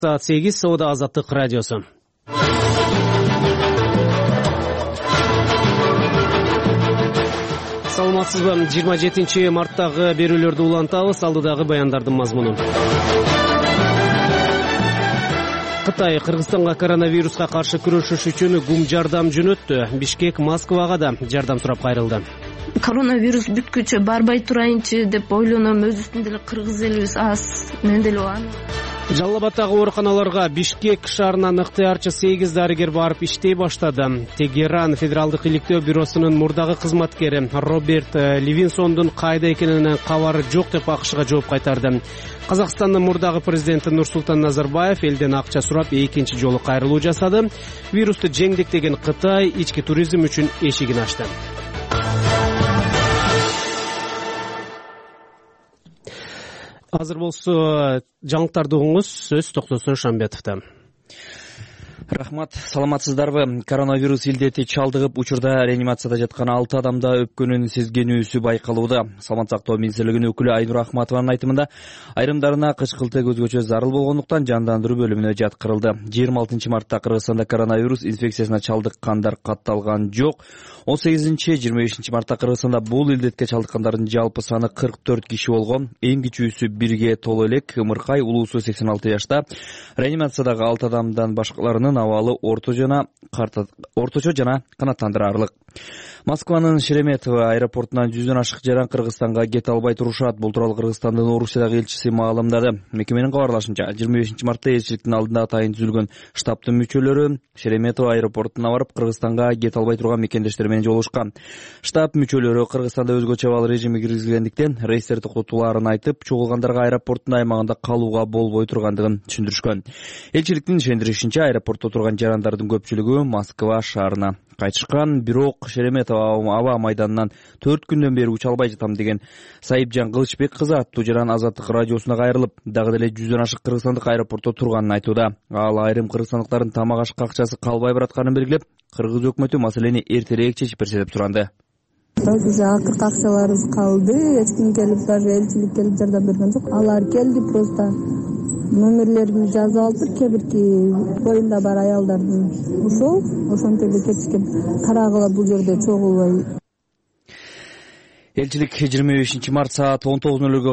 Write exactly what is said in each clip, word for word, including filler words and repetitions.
Саат сегиз Соода Азаттык радиосу. Саламатсызбы? жыйырма жетинчи марттагы берүүлөрдү улантабыз. Алдыдагы баяндардын мазмуну. Кытай Кыргызстанга коронавируска каршы күрөшүш үчүн гум жардам жөнөттү. Бишкек Москвага да жардам сурап кайрылды. Коронавирус бүткүчө барбай турайынчы деп ойлоном. Өзүбүздүн деле кыргыз элибиз аз, мен деле аны. Жалал Абаддагы ооруканаларга Бишкек шаарынан ыктыярчы сегиз дарыгер барып иштей баштады. Тегеран Федералдык иликтөө бюросунун мурдагы кызматкери Роберт Ливинсондун кайда экенинен кабары жок деп АКШга жооп кайтарды. Казакстандын мурдагы президенти Нурсултан Назарбаев элден акча сурап экинчи жолу кайрылуу жасады. Вирусту жеңдектеген Кытай ички туризм үчүн эшигин ачты. Азыр болсо жаңылыктарды угуңуз. Сөз Токтосун Шамбетовдо. Рахмат, саламатсыздарбы? Коронавирус илдети чалдыгып, учурда реанимацияда жаткан алты адамда өпкөнүн сезгенүүсү байкалууда. Саламат сактоо министрлигинин өкүлү Айнур Ахматованын айтымында, айрымдарына кычкылтык өзгөчө зарыл болгондуктан жандандыруу бөлүмүнө жаткырылды. жыйырма алтынчы мартта Кыргызстанда коронавирус инфекциясына чалдыккандар катталган жок. он сегизинчи жыйырма бешинчи мартта Кыргызстанда бул илдетке чалдыккандардын жалпы саны кырк төрт киши болгон. Эң кичүүсү бирге толо элек, ымыркай, улуусу сексен алты жашта. Реанимациядагы алты адамдан башкаларынын абалы орто жана орточо жана канааттандырарлык. Москванын Шереметово аэропортунан жүздөн ашык жаран Кыргызстанга кете албай турушат. Бул тууралуу Кыргызстандын Орусиядагы элчиси маалымдады. Мекеменин кабарлашынча, жыйырма бешинчи мартта элчиликтин алдында атайын түзүлгөн штабтын мүчөлөрү Шереметово аэропортуна барып, Кыргызстанга кете албай турган мекендештер менен жолугушкан. Штаб мүчөлөрү Кыргызстанда өзгөчө абал режими киргизилгендиктен рейстер токтотулаарын айтып, чогулгандарга аэропорттун аймагында калууга болбой тургандыгын түшүндүрүшкөн. Элчиликтин ишендиришинче, аэропортто турган жарандардын көпчүлүгү Москва шаарына кайтышкан. Бирок Шереметово аба майданынан төрт күндөн бери уча албай жатам деген Сайыпжан Кылычбек кызы аттуу жаран Азаттык радиосуна кайрылып, дагы деле жүздөн ашык кыргызстандык аэропортто турганын айтууда. Ал айрым кыргызстандыктардын тамак ашка акчасы калбай баратканын белгилеп, кыргыз өкмөтү маселени эртерээк чечип берсе деп суранды. Биз акыркы акчаларыбыз калды, эч ким келип, даже элчилик келип жардам берген жок. Алар келди, просто номерлерин жазып алып, кебирки боюнда бар аялдардын ошол, ошонтип эле кетишкен. Карагыла бул жерде чогулбай. Элчилик жыйырма бешинчи март саат он тогуз нөл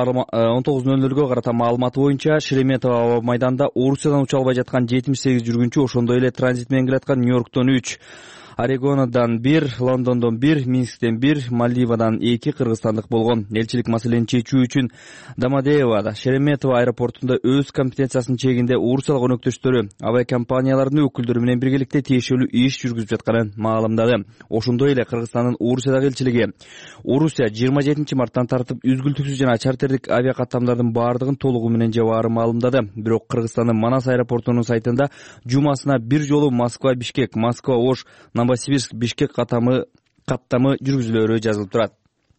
нөлгө карата маалыматы боюнча Шереметово майданда Орусиядан уча албай жаткан жетимиш сегиз жүргүнчү, ошондой эле транзит менен келаткан Нью-Йорктон үч, Орегондон бир, Лондондон бир, Минсктен бир, Мальдивадан эки кыргызстандык болгон. Элчилик маселени чечүү үчүн Домодедово, Шереметово аэропортунда өз компетенциясынын чегинде Орусиялык өнөктөштөрү, авиакомпанияларынын өкүлдөрү менен биргеликте тиешелүү иш жүргүзүп жатканын маалымдады. Ошондой эле Кыргызстандын Орусиядагы элчилиги Орусия жыйырма жетинчи марттан тартып үзгүлтүксүз жана чартердик авиакаттамдардын баардыгын толугу менен жабаарын маалымдады. Бирок Кыргызстандын Манас аэропортунун сайтында жумасына бир жолу Москва-Бишкек, Москва-Ош, Новосибирск, Бишкек каттамы каттамы жүргүзүлөрү жазылып турат.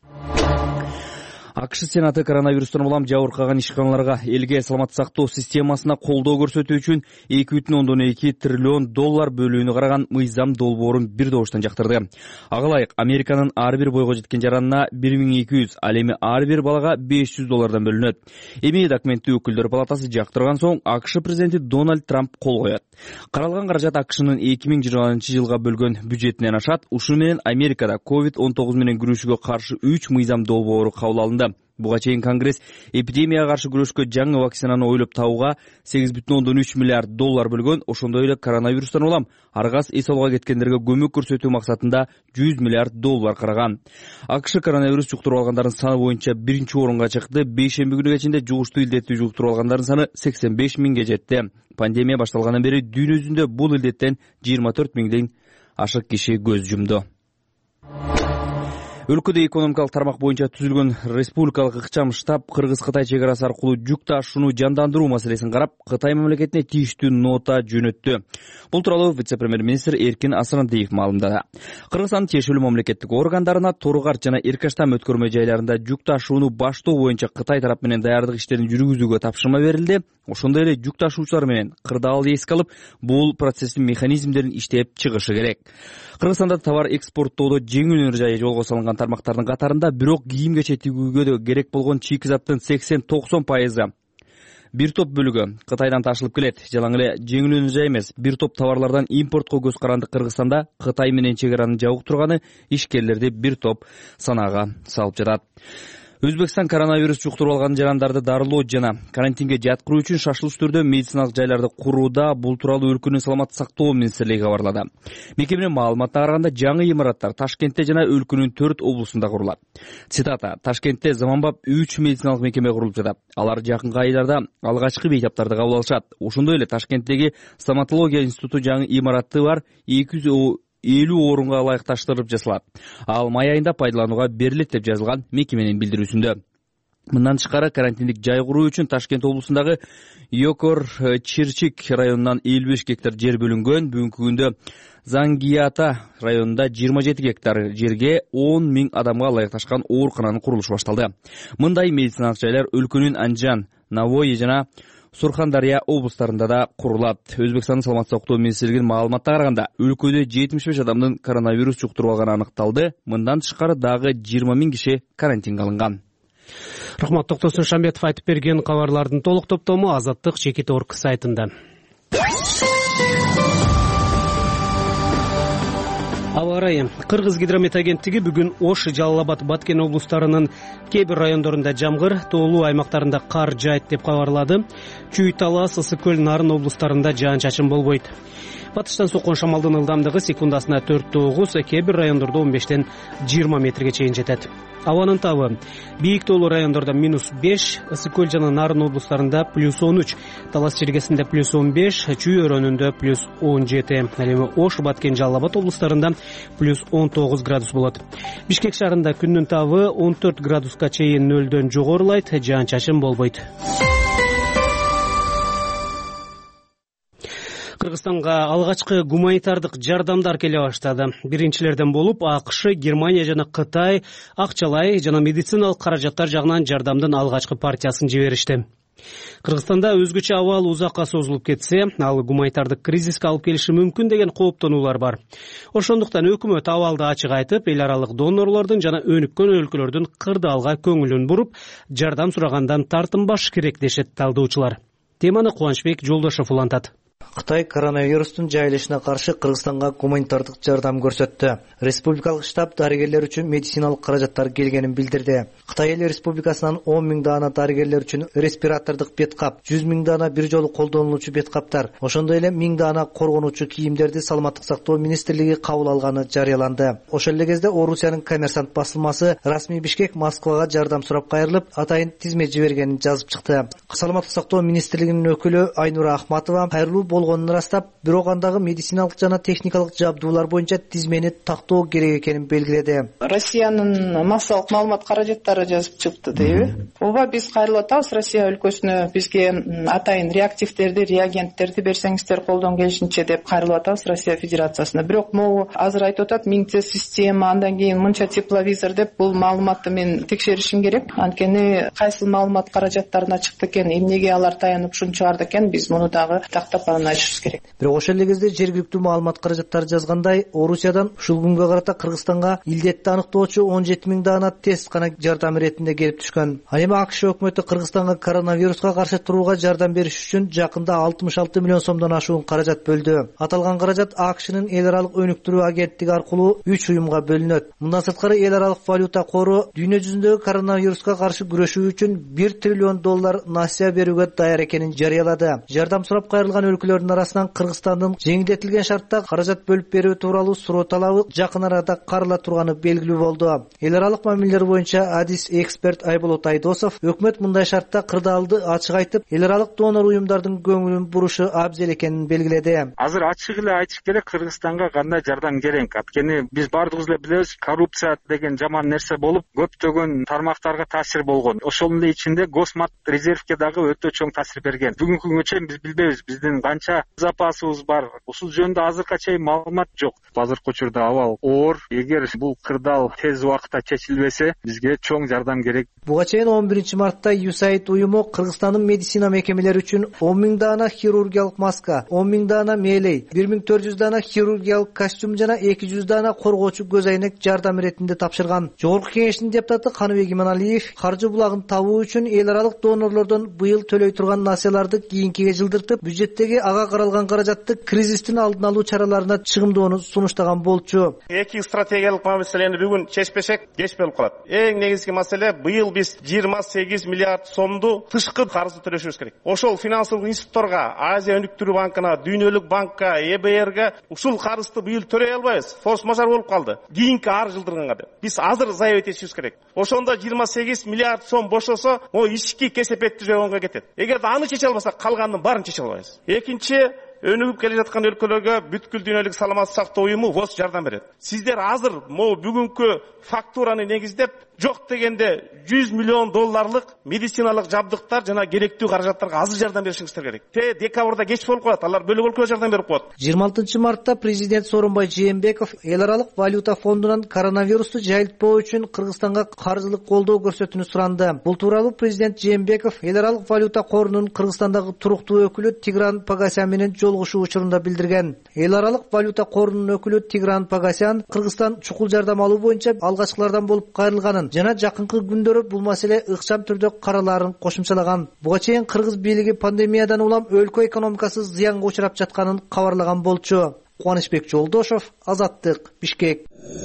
АКШ Сенаты коронавирустан улам жабыркаган ишканаларга элге саламаттык сактоо системасына колдоо көрсөтүү үчүн эки бүтүн ондон эки триллион доллар бөлүүнү караган мыйзам долбоорун бир добуштан жактырды. Ага ылайык Американын ар бир бойго жеткен жаранына бир миң эки жүз, ал эми ар бир балага беш жүз доллардан бөлүнөт. Эми документти өкүлдөр палатасы жактырган соң АКШ президенти Дональд Трамп кол коет. Каралган каражат АКШнын эки миң жыйырманчы жылга бөлгөн бюджетинен ашат. Ушуну менен Америкада ковид он тогуз менен күрөшүүгө каршы үч мыйзам долбоору кабыл алынды. Буга чейин Конгресс эпидемияга каршы күрөшкө жаңы вакцинаны ойлоп табууга сегиз бүтүн ондон үч миллиард доллар бөлгөн. Ошондой эле коронавирустан улам аргас эс алууга кеткендерге көмөк көрсөтүү максатында жүз миллиард доллар караган. АКШ коронавирус жуктуруп алгандардын саны боюнча биринчи орунга чыкты. Бейшемби күнү кечинде жугуштуу илдетти жуктуруп алгандардын саны сексен беш миңге жетти. Пандемия башталгандан бери дүйнө жүзүндө бул илдеттен жыйырма төрт миңден ашык киши көз жумду. Өлкөдө экономикалык тармак боюнча түзүлгөн республикалык ыкчам штаб Кыргыз-Кытай чек арасы аркылуу жүк ташууну жандандыруу маселесин карап, Кытай мамлекетине тийиштүү нота жөнөттү. Бул тууралуу вице-премьер-министр Эркин Асырандиев маалымдады. Кыргызстандын тиешелүү мамлекеттик органдарына Торгар жана Эркаштам өткөрмө жайларында жүк ташууну баштоо боюнча Кытай тарап менен даярдык иштерин жүргүзүүгө тапшырма берилди. Ошондой эле жүк ташуучулар менен кырдаал эске алып, бул процесстин механизмдерин иштеп чыгышы керек. Кыргызстанда товар экспорттоодо жеңил жайы жолго салынган тармактардын катарында бирок кийим кече тигүүгө керек болгон чийки заттын сексен токсон пайызы бир топ бөлүгү Кытайдан ташылып келет. Жалаң эле жеңил өнү эмес, бир топ товарлардан импортко көз каранды. Кыргызстанда Кытай менен чек араны жабык турганы ишкерлерди бир топ санаага салып жатат. Өзбекстан коронавирус жуктуруп алган жарандарды дарылоо жана карантинге жаткыруу үчүн шашылыш түрдө медициналык жайларды курууда. Бул тууралуу өлкөнүн саламаттык сактоо министрлиги кабарлады. Мекеменин маалыматына караганда жаңы имараттар Ташкентте жана өлкөнүн төрт облусунда курулат. Цитата: Ташкентте заманбап үч медициналык мекеме курулуп жатат. Алар жакынкы айдарда алгачкы бейтаптарды кабыл алышат. Ошондой эле Ташкенттеги стоматология институту жаңы имараты бар эки жүз элүү орунга ылайыкташтырып жасалат. Ал май айында пайдаланууга берилет деп жазылган мекеменин билдирүүсүндө. Мындан тышкары карантиндик жай куруу үчүн Ташкент облусундагы Йокор Чирчик районунан элүү беш гектар жер бөлүнгөн. Бүгүнкү күндө Зангията районунда жыйырма жети гектар жерге он миң адамга ылайыкташкан оорукананын курулушу башталды. Мындай медициналык жайлар өлкөнүн Анжан, Навой жана Сурхандария облустарында да курулат. Өзбекстандын саламаттык сактоо министрлигинин маалыматына караганда, өлкөдө жетимиш беш адамдын коронавирус жуктуруп алганы аныкталды. Мындан тышкары дагы жыйырма миң киши карантинге алынган. Рахмат, Токтосун Шамбетов айтып берген кабарлардын толук топтому Азаттык Чекит Орг сайтында. Аба ырайы. Кыргыз гидромет агенттиги бүгүн Ош, Жалал Абад, Баткен облустарынын кээ бир райондорунда жамгыр, тоолуу аймактарында кар жаайт деп кабарлады. Чүй, Талас, Ысык көл, Нарын облустарында жаан-чачын болбойт. Батыштан соккон шамалдын ылдамдыгы секундасына төрт тогуз, кээ бир райондордо он бештен жыйырма метрге чейин жетет. Абанын табы: бийик тоолуу райондордо минус беш, Ысык көл жана Нарын облустарында плюс он үч, Талас чергесинде плюс он беш, Чүй өрөөнүндө плюс он жети. Ал эми Ош, Баткен, Жалал Абад облустарында плюс он тогуз градус болот. Бишкек шаарында күндүн табы он төрт градуска чейин нөлдөн жогорулайт, жаан-чачын болбойт. Кыргызстанга алгачкы гуманитардык жардамдар келе баштады. Биринчилерден болуп АКШ, Германия жана Кытай акчалай жана медициналык каражаттар жагынан жардамдын алгачкы партиясын жиберишти. Кыргызстанда өзгөчө абал узакка созулуп кетсе, ал гуманитардык кризиске алып келиши мүмкүн деген кооптонуулар бар. Ошондуктан өкмөт абалды ачык айтып, эл аралык донорлордун жана өнүккөн өлкөлөрдүн кырдаалга көңүлүн буруп, жардам сурагандан тартынбаш керек дешет талдоочулар. Теманы Кубанычбек Жолдошов улантат. Кытай коронавирустун жайылышына каршы Кыргызстанга гуманитардык жардам көрсөттү. Республикалык штаб дарыгерлер үчүн медициналык каражаттар келгенин билдирди. Кытай эл республикасынан он миң даана дарыгерлер үчүн респиратордук бет кап, жүз миң даана бир жолу колдонулуучу бет каптар, ошондой эле миң даана коргонуучу кийимдерди саламаттык сактоо министрлиги кабыл алганы жарыяланды. Ошол эле кезде Орусиянын Коммерсант басылмасы расмий Бишкек Москвага жардам сурап кайрылып, атайын тизме жибергенин жазып чыкты. Саламаттык сактоо министрлигинин өкүлү Айнура Ахматова кайрылуу болгонун ырастап, бирок андагы медициналык жана техникалык жабдуулар боюнча тизмени тактоо керек экенин белгиледи. Россиянын массалык маалымат каражаттары жазып чыкты дейби. Ооба, биз кайрылып атабыз Россия өлкөсүнө. Бизге атайын реактивдерди, реагенттерди берсеңиздер колдон келишинче деп кайрылып атабыз Россия Федерациясына. Бирок могу азыр айтып атат миңче система, андан кийин мынча тепловизор деп, бул маалыматты мен текшеришим керек. Анткени кайсыл маалымат каражаттарына чыкты экен, эмнеге алар таянып ушун чыгарды экен, биз муну дагы тактап айтышыбыз керек. Бирок ошол эле кезде жергиликтүү маалымат каражаттары жазгандай, Орусиядан ушул күнгө карата Кыргызстанга илдетти аныктоочу он жети миң даана тест гана жардам иретинде келип түшкөн. Ал эми АКШ өкмөтү Кыргызстанга коронавируска каршы турууга жардам бериш үчүн жакында алтымыш алты миллион сомдон ашуун каражат бөлдү. Аталган каражат АКШнын эл аралык өнүктүрүү агенттиги аркылуу үч уюмга бөлүнөт. Мындан сырткары эл аралык валюта кору дүйнө жүзүндөгү коронавируска каршы күрөшүү үчүн бир триллион доллар насыя берүүгө даяр экенин жарыялады. Жардам сурап кайрылган өлкөлөрдүн арасынан Кыргызстандын жеңилдетилген шартта каражат бөлүп берүү тууралуу суроо талабы жакын арада карала турганы белгилүү болду. Эл аралык мамилелер боюнча адис эксперт Айболот Айдосов өкмөт мындай шартта кырдаалды ачык айтып, эл аралык донор уюмдардын көңүлүн бурушу абзел экенин белгиледи. Азыр ачык эле айтыш керек, Кыргызстанга кандай жардам керек. Анткени биз баардыгыбыз эле билебиз, коррупция деген жаман нерсе болуп, көптөгөн тармактарга таасир болгон. Ошонун ичинде Госмат резервке дагы өтө чоң таасир берген. Бүгүнкү күнгө чейин биз билбейбиз биздин канча канча запасыбыз бар, ушул жөнүндө азыркыга чейин маалымат жок. Азыркы учурда абал оор. Эгер бул кырдаал тез убакытта чечилбесе, бизге чоң жардам керек. Буга чейин он биринчи мартта ю эс эй ай ди уюму Кыргызстандын медицина мекемелери үчүн он миң даана хирургиялык маска, он миң даана мээлей, бир миң төрт жүз даана хирургиялык костюм жана эки жүз даана коргоочу көз айнек жардам иретинде тапшырган. Жогорку кеңештин депутаты Каныбек Иманалиев каржы булагын табуу үчүн эл аралык донорлордон быйыл төлөй турган насыяларды кийинкиге жылдыртып, бюджеттеги ага каралган каражатты кризистин алдын алуу чараларына чыгымдоону сунуштаган болчу. Эки стратегиялык маселени бүгүн чечпесек кеч болуп калат. Эң негизги маселе быйыл биз жыйырма сегиз миллиард сомду тышкы карызды төлөшүбүз керек. Ошол финансылык институтторго, Азия өнүктүрүү банкына, Дүйнөлүк банкка, э бэ эрге ушул карызды быйыл төлөй албайбыз. Форс мажор болуп калды. Кийинки ар жылдырганга деп. Биз азыр заявить этишибиз керек. Ошондо жыйырма сегиз миллиард сом бошосо, о ички кесепетти жөнүнгө кетет. Эгерде аны чече албасак, калганын баарын чече албайбыз. Экинчи, өнүгүп келе жаткан өлкөлөргө бүткүл дүйнөлүк саламаттык сактоо уюму ВОЗ жардам берет. Сиздер азыр могу бүгүнкү фактураны негиздеп, жок дегенде жүз миллион долларлык медициналык жабдыктар жана керектүү каражаттарга азыр жардам беришиңиздер керек. Те декабрда кеч болуп калат, алар бөлөк өлкөгө жардам берип коет. жыйырма алтынчы мартта президент Сооронбай Жээнбеков эл аралык валюта фондунан коронавирусту жайылтпоо үчүн Кыргызстанга каржылык колдоо көрсөтүүнү суранды. Бул тууралуу президент Жээнбеков эл аралык валюта корунун Кыргызстандагы туруктуу өкүлү Тигран Погосян менен жолугушуу учурунда билдирген. Эл аралык валюта корунун өкүлү Тигран Погосян Кыргызстан чукул жардам алуу боюнча алгачкылардан болуп кайрылганын жана жакынкы күндөрү бул маселе ыкчам түрдө каралаарын кошумчалаган. Буга чейин кыргыз бийлиги пандемиядан улам өлкө экономикасы зыянга учурап жатканын кабарлаган болчу. Кубанычбек Жолдошов, Азаттык, Бишкек.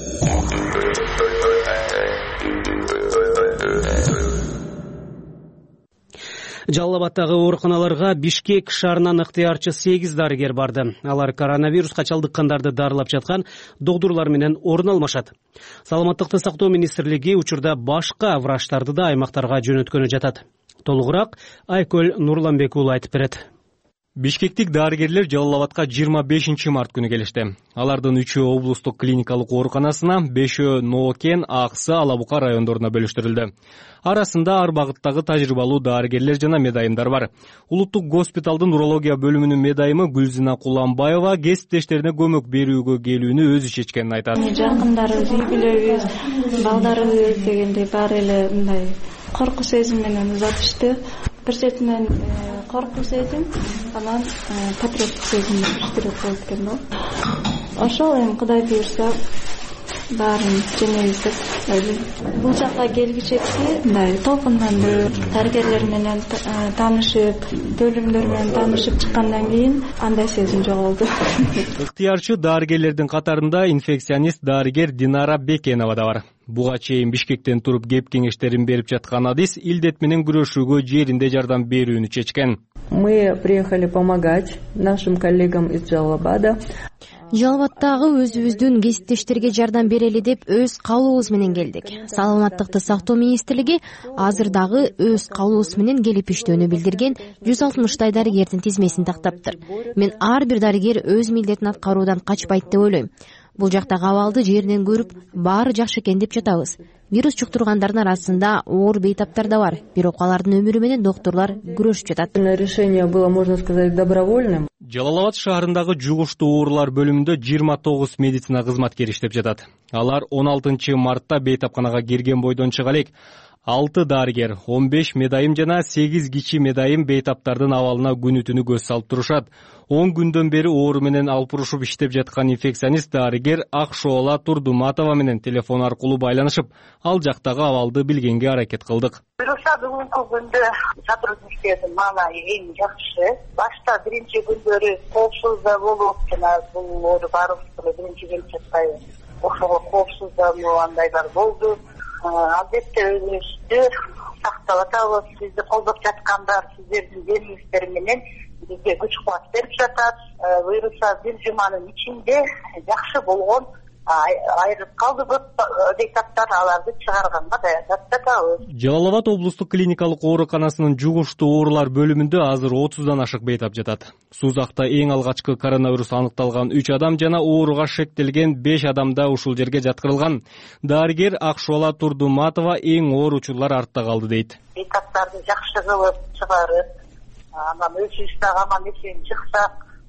Жалал Абадтагы ооруканаларга Бишкек шаарынан ыктыярчы сегиз дарыгер барды. Алар коронавируска чалдыккандарды дарылап жаткан доктурлар менен орун алмашат. Саламаттыкты сактоо министрлиги учурда башка врачтарды да аймактарга жөнөткөнү жатат. Толугураак Айкөл Нурланбек уулу айтып берет. Бишкектик дарыгерлер Жалал Абадка жыйырма бешинчи март күнү келишти. Алардын үчөө облустук клиникалык ооруканасына, бешөө Ноокен, Аксы, Ала Бука райондоруна бөлүштүрүлдү. Арасында ар багыттагы тажрыйбалуу дарыгерлер жана медайымдар бар. Улуттук госпиталдын урология бөлүмүнүн медайымы Гүлзина Куланбаева кесиптештерине көмөк берүүгө келүүнү өзү чечкенин айтат. Жакындарыбыз, үй бүлөбүз, балдарыбыз дегендей баары эле мындай коркуу сезим менен узатышты. Бир четинен коркуу сезим, анан патриоттук сезим иштирет болуп экен да. Ошол эми Кудай буйрса баарын жеңебиз деп ойлойм. Бул жакка келгичеси мындай толкундандуу дарыгерлер менен таанышып, бөлүмдөр менен таанышып чыккандан кийин андай сезим жоголду. Ыктыярчы дарыгерлердин катарында инфекционист дарыгер Динара Бекенова да бар. Буга чейин Бишкектен туруп кеп кеңештерин берип жаткан адис илдет менен күрөшүүгө жеринде жардам берүүнү чечкен. Мы приехали помогать нашим коллегам из Жалал-Абада. Жалал Абадтагы өзүбүздүн кесиптештерге жардам берели деп өз каалообуз менен келдик. Саламаттыкты сактоо министрлиги азыр дагы өз каалоосу менен келип иштөөнү билдирген жүз алтымыштай дарыгердин тизмесин тактаптыр. Мен ар бир дарыгер өз милдетин аткаруудан качпайт деп ойлойм. Бул жактагы абалды жеринен көрүп, баары жакшы экен деп жатабыз. Вирус жуктургандардын арасында оор бейтаптар да бар. Бирок алардын өмүрү менен доктурлар күрөшүп жатат. Решение было, можно сказать, добровольным. Жалал Абад шаарындагы жугуштуу оорулар бөлүмүндө жыйырма тогуз медицина кызматкери иштеп жатат. Алар он алтынчы мартта бейтапканага кирген бойдон чыга элек. алты дарыгер, он беш медайым жана сегиз кичи медайым бейтаптардын абалына күнү түнү көз салып турушат. он күндөн бери оору менен алпурушуп иштеп жаткан инфекционист дарыгер Акшоола Турдуматова менен телефон аркылуу байланышып, ал жактагы абалды билгенге аракет кылдык. Буюрса бүгүнкү күндө сотрудничествонун маанайы эң жакшы. Башта биринчи күндөрү коопсуз да болуп, жана бул оору баарыбызга биринчи келип жатпайбы. Ошого коопсуздануу андайлар болду. Албетте өзүбүздү сактап атабыз. Сизди колдоп жаткандар сиздердин берүүңүздөр менен бизге күч кубат берип жатат. Буюрса бир жуманын ичинде жакшы болгон айрылып калды көп бейтаптар, аларды чыгарганга даярдап жатабыз. Жалал Абад облустук клиникалык ооруканасынын жугуштуу оорулар бөлүмүндө азыр отуздан ашык бейтап жатат. Сузакта эң алгачкы коронавирус аныкталган үч адам жана ооруга шектелген беш адам да ушул жерге жаткырылган. Дарыгер Акшоола Турдуматова эң оор учурлар артта калды дейт. Бейтаптарды жакшы кылып чыгарып, анан өзүбүз дагы аман эсен чыксак,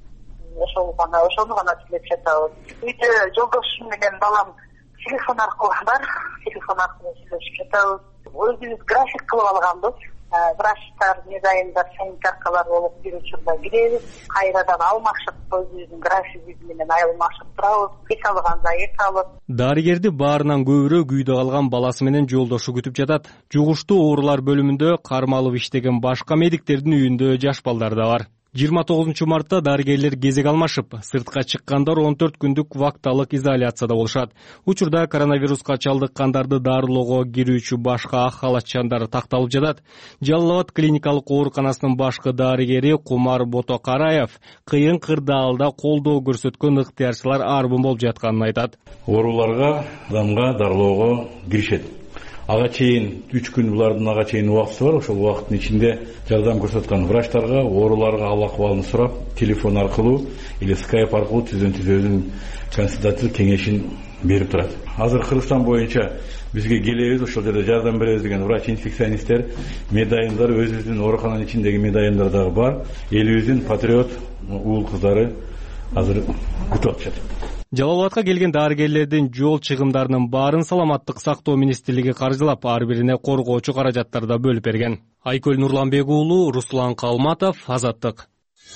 ошол гана ошону гана сүйлөп жатабыз. Үйдө жолдошум менен балам телефон аркылуу бар, телефон аркылуу сүйлөшүп жатабыз. Өзүбүз график кылып алганбыз. Врачтар, медайымдар, санитаркалар болуп бир учурда киребиз. Кайрадан алмашып, өзүбүздүн графигибиз менен алмашып турабыз. Эки алганда эки алып. Дарыгерди баарынан көбүрөөк үйдө калган баласы менен жолдошу күтүп жатат. Жугуштуу оорулар бөлүмүндө кармалып иштеген башка медиктердин үйүндө жаш балдар да бар. жыйырма тогузунчу мартта дарыгерлер кезек алмашып, сыртка чыккандар он төрт күндүк вакталык изоляцияда болушат. Учурда коронавируска чалдыккандарды дарылоого кирүүчү башка ак халатчандар такталып жатат. Жалал Абад клиникалык ооруканасынын башкы дарыгери Кумар Ботокараев кыйын кырдаалда колдоо көрсөткөн ыктыярчылар арбын болуп жатканын айтат. Ооруларга адамга дарылоого киришет. Ага чейин үч күн булардын ага чейин убакыты бар. Ошол убакыттын ичинде жардам көрсөткөн врачтарга, ооруларга ал акыбалын сурап, телефон аркылуу или скайп аркылуу түзөн түзөөдүн консультациялык кеңешин берип турат. Азыр Кыргызстан боюнча бизге келебиз, ошол жерде жардам беребиз деген врач-инфекционисттер, медайымдар, өзүбүздүн оорукананын ичиндеги медайымдар дагы бар. Элибиздин патриот уул кыздары азыр күтүп атышат. Жалал Абадка келген дарыгерлердин жол чыгымдарынын баарын саламаттык сактоо министрлиги каржылап, ар бирине коргоочу каражаттарда бөлүп берген. Айкөл Нурланбек уулу, Руслан Калматов, Азаттык.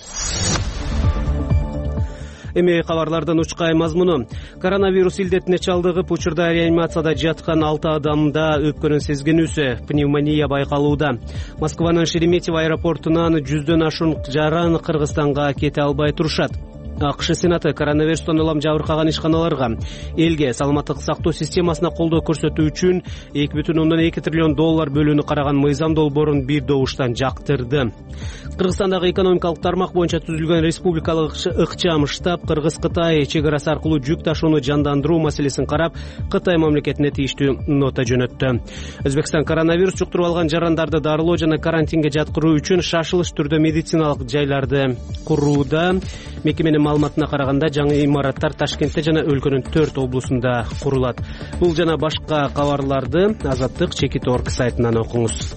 Эми кабарлардын учкай мазмуну. Коронавирус илдетине чалдыгып, учурда реанимацияда жаткан алты адамда өпкөнүн сезгенүүсү, пневмония байкалууда. Москванын Шереметьево аэропортунан жүздөн ашуун жаран Кыргызстанга кете албай турушат. АКШ Сенаты коронавирустан улам жабыркаган ишканаларга элге саламаттык сактоо системасына колдоо көрсөтүү үчүн эки бүтүн ондон эки триллион доллар бөлүүнү караган мыйзам долбоорун бир добуштан жактырды. Кыргызстандагы экономикалык тармак боюнча түзүлгөн республикалык ыкчам штаб Кыргыз-Кытай чек арасы аркылуу жүк ташууну жандандыруу маселесин карап, Кытай мамлекетине тийиштүү нота жөнөттү. Өзбекстан коронавирус жуктуруп алган жарандарды дарылоо жана карантинге жаткыруу үчүн шашылыш түрдө медициналык жайларды курууда. Мекеменин маалыматына караганда, жаңы имараттар Ташкентте жана өлкөнүн төрт облусунда курулат. Бул жана башка кабарларды Азаттык Чекит орг сайтынан окуңуз.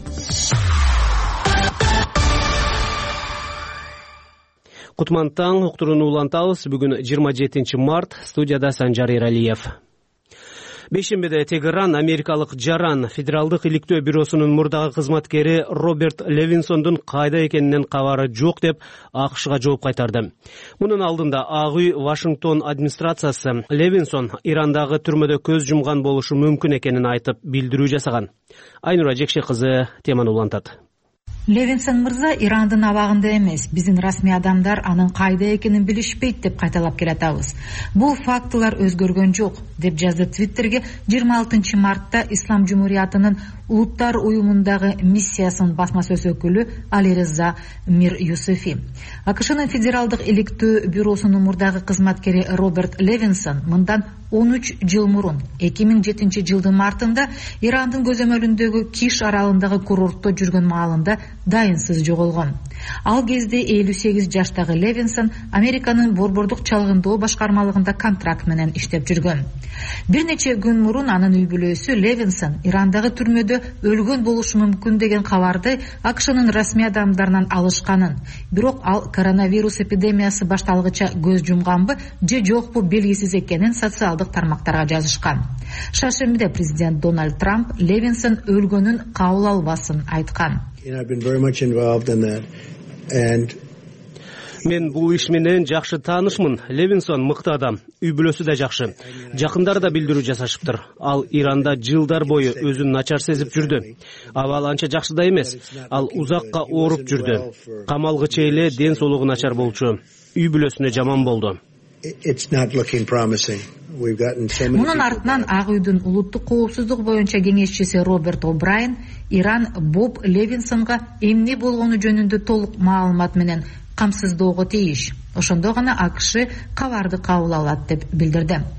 Кутман таң, уктурууну улантабыз. Бүгүн жыйырма жетинчи март, студияда Санжар Эралиев. Бейшембиде Тегеран америкалык жаран Федералдык иликтөө бюросунун мурдагы кызматкери Роберт Левинсондун кайда экенинен кабары жок деп АКШга жооп кайтарды. Мунун алдында Ак үй Вашингтон администрациясы Левинсон Ирандагы түрмөдө көз жумган болушу мүмкүн экенин айтып билдирүү жасаган. Айнура Жекше кызы теманы улантат. Левинсон мырза Ирандын абагында эмес, биздин расмий адамдар анын кайда экенин билишпейт деп кайталап келатабыз. Бул фактылар өзгөргөн жок, деп жазды Твиттерге жыйырма алтынчы мартта Ислам Жумуриятынын Улуттар уюмундагы миссиясынын басма сөз өкүлү Алириза Мир Юсуфи. АКШнын Федералдык иликтөө бюросунун мурдагы кызматкери Роберт Левинсон мындан он үч жыл мурун эки миң жетинчи жылдын мартында Ирандын көзөмөлүндөгү Киш аралындагы курортто жүргөн маалында дайынсыз жоголгон. Ал кезде элүү сегиз жаштагы Левинсон Американын борбордук чалгындоо башкармалыгында контракт менен иштеп жүргөн. Бир нече күн мурун анын үй бүлөсү Левинсон Ирандагы түрмөдө өлгөн болушу мүмкүн деген кабарды АКШнын расмий адамдарынан алышканын, бирок ал коронавирус эпидемиясы башталгыча көз жумганбы же жокпу белгисиз экенин социалдык тармактарга жазышкан. Шаршембиде президент Дональд Трамп Левинсон өлгөнүн кабыл албасын айткан. Мен бул иш менен жакшы таанышмын. Левинсон мыкты адам, үй бүлөсү да жакшы. Жакындары да билдирүү жасашыптыр. Ал Иранда жылдар бою өзүн начар сезип жүрдү. Абал анча жакшы да эмес. Ал узакка ооруп жүрдү. Камалгыча эле ден соолугу начар болчу. Үй бүлөсүнө жаман болду. Мунун артынан Ак үйдүн улуттук коопсуздук боюнча кеңешчиси Роберт О'Брайен Иран Боб Левинсонго эмне болгону жөнүндө толук маалымат менен камсыздоого тийиш. Ошондо гана АКШ кабарды кабыл алат деп билдирди.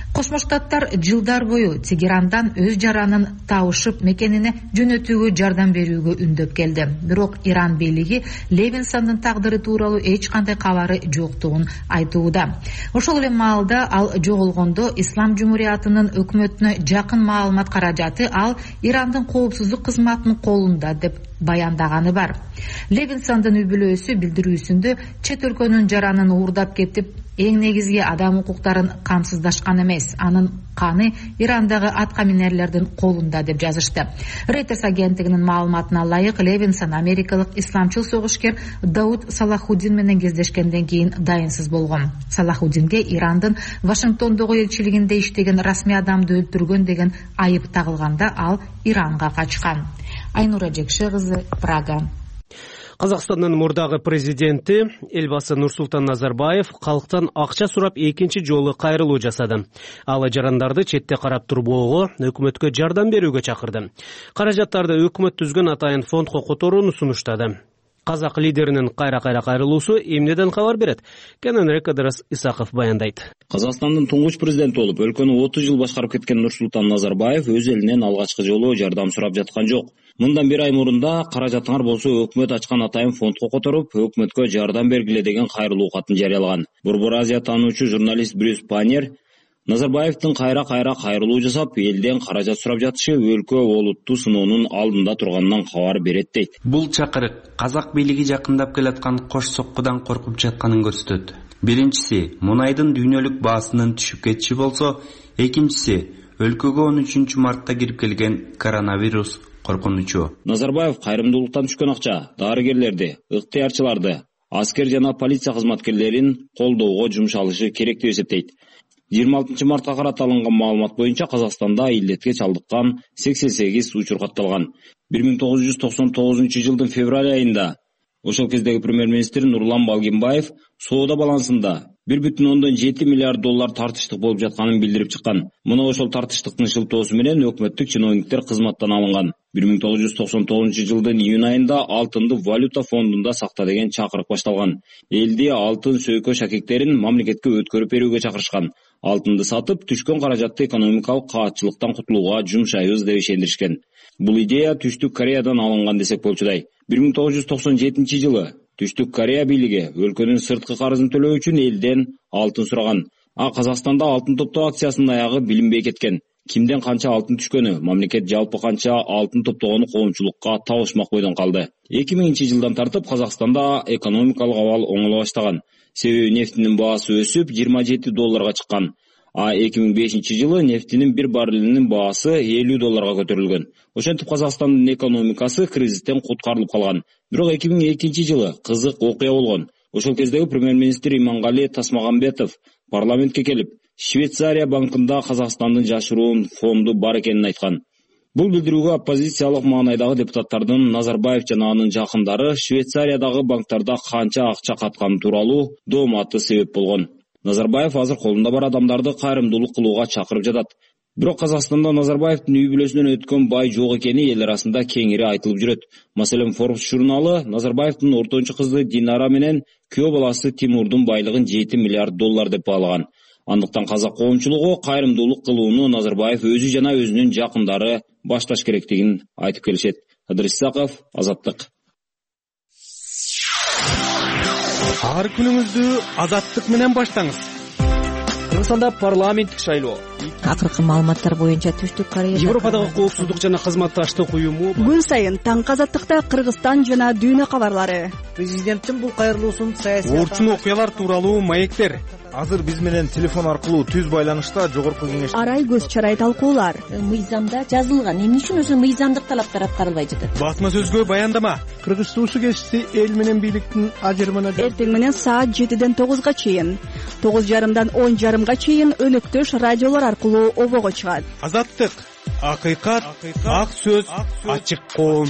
Кошмо Штаттар жылдар бою Тегерандан өз жаранын табышып мекенине жөнөтүүгө жардам берүүгө үндөп келди. Бирок Иран бийлиги Левинсондун тагдыры тууралуу эч кандай кабары жоктугун айтууда. Ошол эле маалда ал жоголгондо Ислам Жумуриятынын өкмөтүнө жакын маалымат каражаты ал Ирандын коопсуздук кызматынын колунда деп баяндаганы бар. Левинсондун үй бүлөсү билдирүүсүндө чет өлкөнүн жаранын уурдап кетип, эң негизги адам укуктарын камсыздашкан эмес, анын каны Ирандагы атка минерлердин колунда деп жазышты. Reuters агенттигинин маалыматына ылайык, Левинсон америкалык исламчыл согушкер Дауд Салахуддин менен кездешкенден кийин дайынсыз болгон. Салахуддинге Ирандын Вашингтондогу элчилигинде иштеген расмий адамды өлтүргөн деген айып тагылганда ал Иранга качкан. Айнура Жекше кызы, Прага. Казакстандын мурдагы президенти Элбасы Нурсултан Назарбаев калктан акча сурап экинчи жолу кайрылуу жасады. Ал жарандарды четте карап турбоого, өкмөткө жардам берүүгө чакырды. Каражаттарды өкмөт түзгөн атайын фондко которууну сунуштады. Казак лидеринин кайра-кайра кайрылуусу эмнеден кабар берет? Кененирээк Ыдырыс Исаков баяндайт. Казакстандын туңгуч президенти болуп, өлкөнү отуз жыл башкарып кеткен Нурсултан Назарбаев өз элинен алгачкы жолу жардам сурап жаткан жок. Мындан бир ай мурунда каражатыңар болсо өкмөт ачкан атайын фондко которуп, өкмөткө жардам бергиле деген кайрылуу катын жарыялаган. Борбор Азия таануучу журналист Брюс Панер Назарбаевдин кайра-кайра кайрылуу жасап, элден каражат сурап жатышы өлкө олуттуу сыноонун алдында турганынан кабар берет дейт. Бул чакырык казак бийлиги жакындап келаткан кош соккудан коркуп жатканын көрсөтөт. Биринчиси, мунайдын дүйнөлүк баасынын түшүп кетиши болсо, экинчиси, өлкөгө он үчүнчү мартта кирип келген коронавирус коркунучу. Назарбаев кайрымдуулуктан түшкөн акча дарыгерлерди, ыктыярчыларды, аскер жана полиция кызматкерлерин колдоого жумшалышы керек деп эсептейт. жыйырма алтынчы мартка карата алынган маалымат боюнча Казакстанда илдетке чалдыккан сексен сегиз учур катталган. бир миң тогуз жүз токсон тогузунчу жылдын февраль айында ошол кездеги премьер-министр Нурлан Балгимбаев соода балансында бир бүтүн ондон жети миллиард доллар тартыштык болуп жатканын билдирип чыккан. Мына ошол тартыштыктын шылтоосу менен өкмөттүк чиновниктер кызматтан алынган. бир миң тогуз жүз токсон тогузунчу жылдын июнь айында алтынды валюта фондунда сакта деген чакырык башталган. Элди алтын сөйкө шакектерин мамлекетке өткөрүп берүүгө чакырышкан. Алтынды сатып, түшкөн каражатты экономикалык каатчылыктан кутулууга жумшайбыз деп ишендиришкен. Бул идея Түштүк Кореядан алынган десек болчудай. бир миң тогуз жүз токсон жетинчи жылы Түштүк Корея бийлиги өлкөнүн сырткы карызын төлөө үчүн элден алтын сураган. А Казакстанда алтын топтоо акциясынын аягы билинбей кеткен. Кимден канча алтын түшкөнү, мамлекет жалпы канча алтын топтогону коомчулукка табышмак бойдон калды. эки миңинчи жылдан тартып Казакстанда экономикалык абал оңоло баштаган. Себеби нефтинин баасы өсүп жыйырма жети долларга чыккан. А эки миң бешинчи жылы нефтинин bir баррелинин баасы элүү долларга көтөрүлгөн. Ошентип Казакстандын экономикасы кризистен куткарылып калган. Бирок эки миң экинчи жылы кызык окуя болгон. Ошол кездеги премьер-министр Имангали Тасмагамбетов парламентке келип, Швейцария банкында Казакстандын жашыруун фонду бар экенин айткан. Бул билдирүүгө оппозициялык маанайдагы депутаттардын Назарбаев жана анын жакындары Швейцариядагы банктарда канча акча катканы тууралуу дооматы себеп болгон. Назарбаев азыр колунда бар адамдарды кайрымдуулук кылууга чакырып жатат. Бирок Казакстанда Назарбаевдин үй бүлөсүнөн өткөн бай жок экени эл арасында кеңири айтылып жүрөт. Маселен, Forbes журналы Назарбаевдин ортончу кызы Динара менен күйөө баласы Тимурдун байлыгын жети миллиард доллар деп баалаган. Андыктан казак коомчулугу кайрымдуулук кылууну Назарбаев өзү жана өзүнүн жакындары башташ керектигин айтып келишет. Ыдырыс Исаков, Азаттык. Ар күнүңүздү Азаттык менен баштаңыз. Кыргызстанда парламенттик шайлоо. Акыркы маалыматтар боюнча Түштүк Корея Европадагы коопсуздук жана кызматташтык уюму күн сайын таң Азаттыкта Кыргызстан жана дүйнө кабарлары. Президенттин бул кайрылуусун саясий орчун окуялар тууралуу маектер. Азыр биз менен телефон аркылуу түз байланышта жогорку кеңеш арай көз чарай талкуулар. Мыйзамда жазылган. Эмне үчүн ошо мыйзамдык талаптар аткарылбай жатат? Басма сөзгө баяндама. Кыргыз суусу кесиси эл менен бийликтин ажырымына эртең менен саат жетиден тогузга чейин, тогуз жарымдан он жарымга чейин өнөктөш радиолор аркылуу обого чыгат. Азаттык, акыйкат, ак сөз, ачык коом.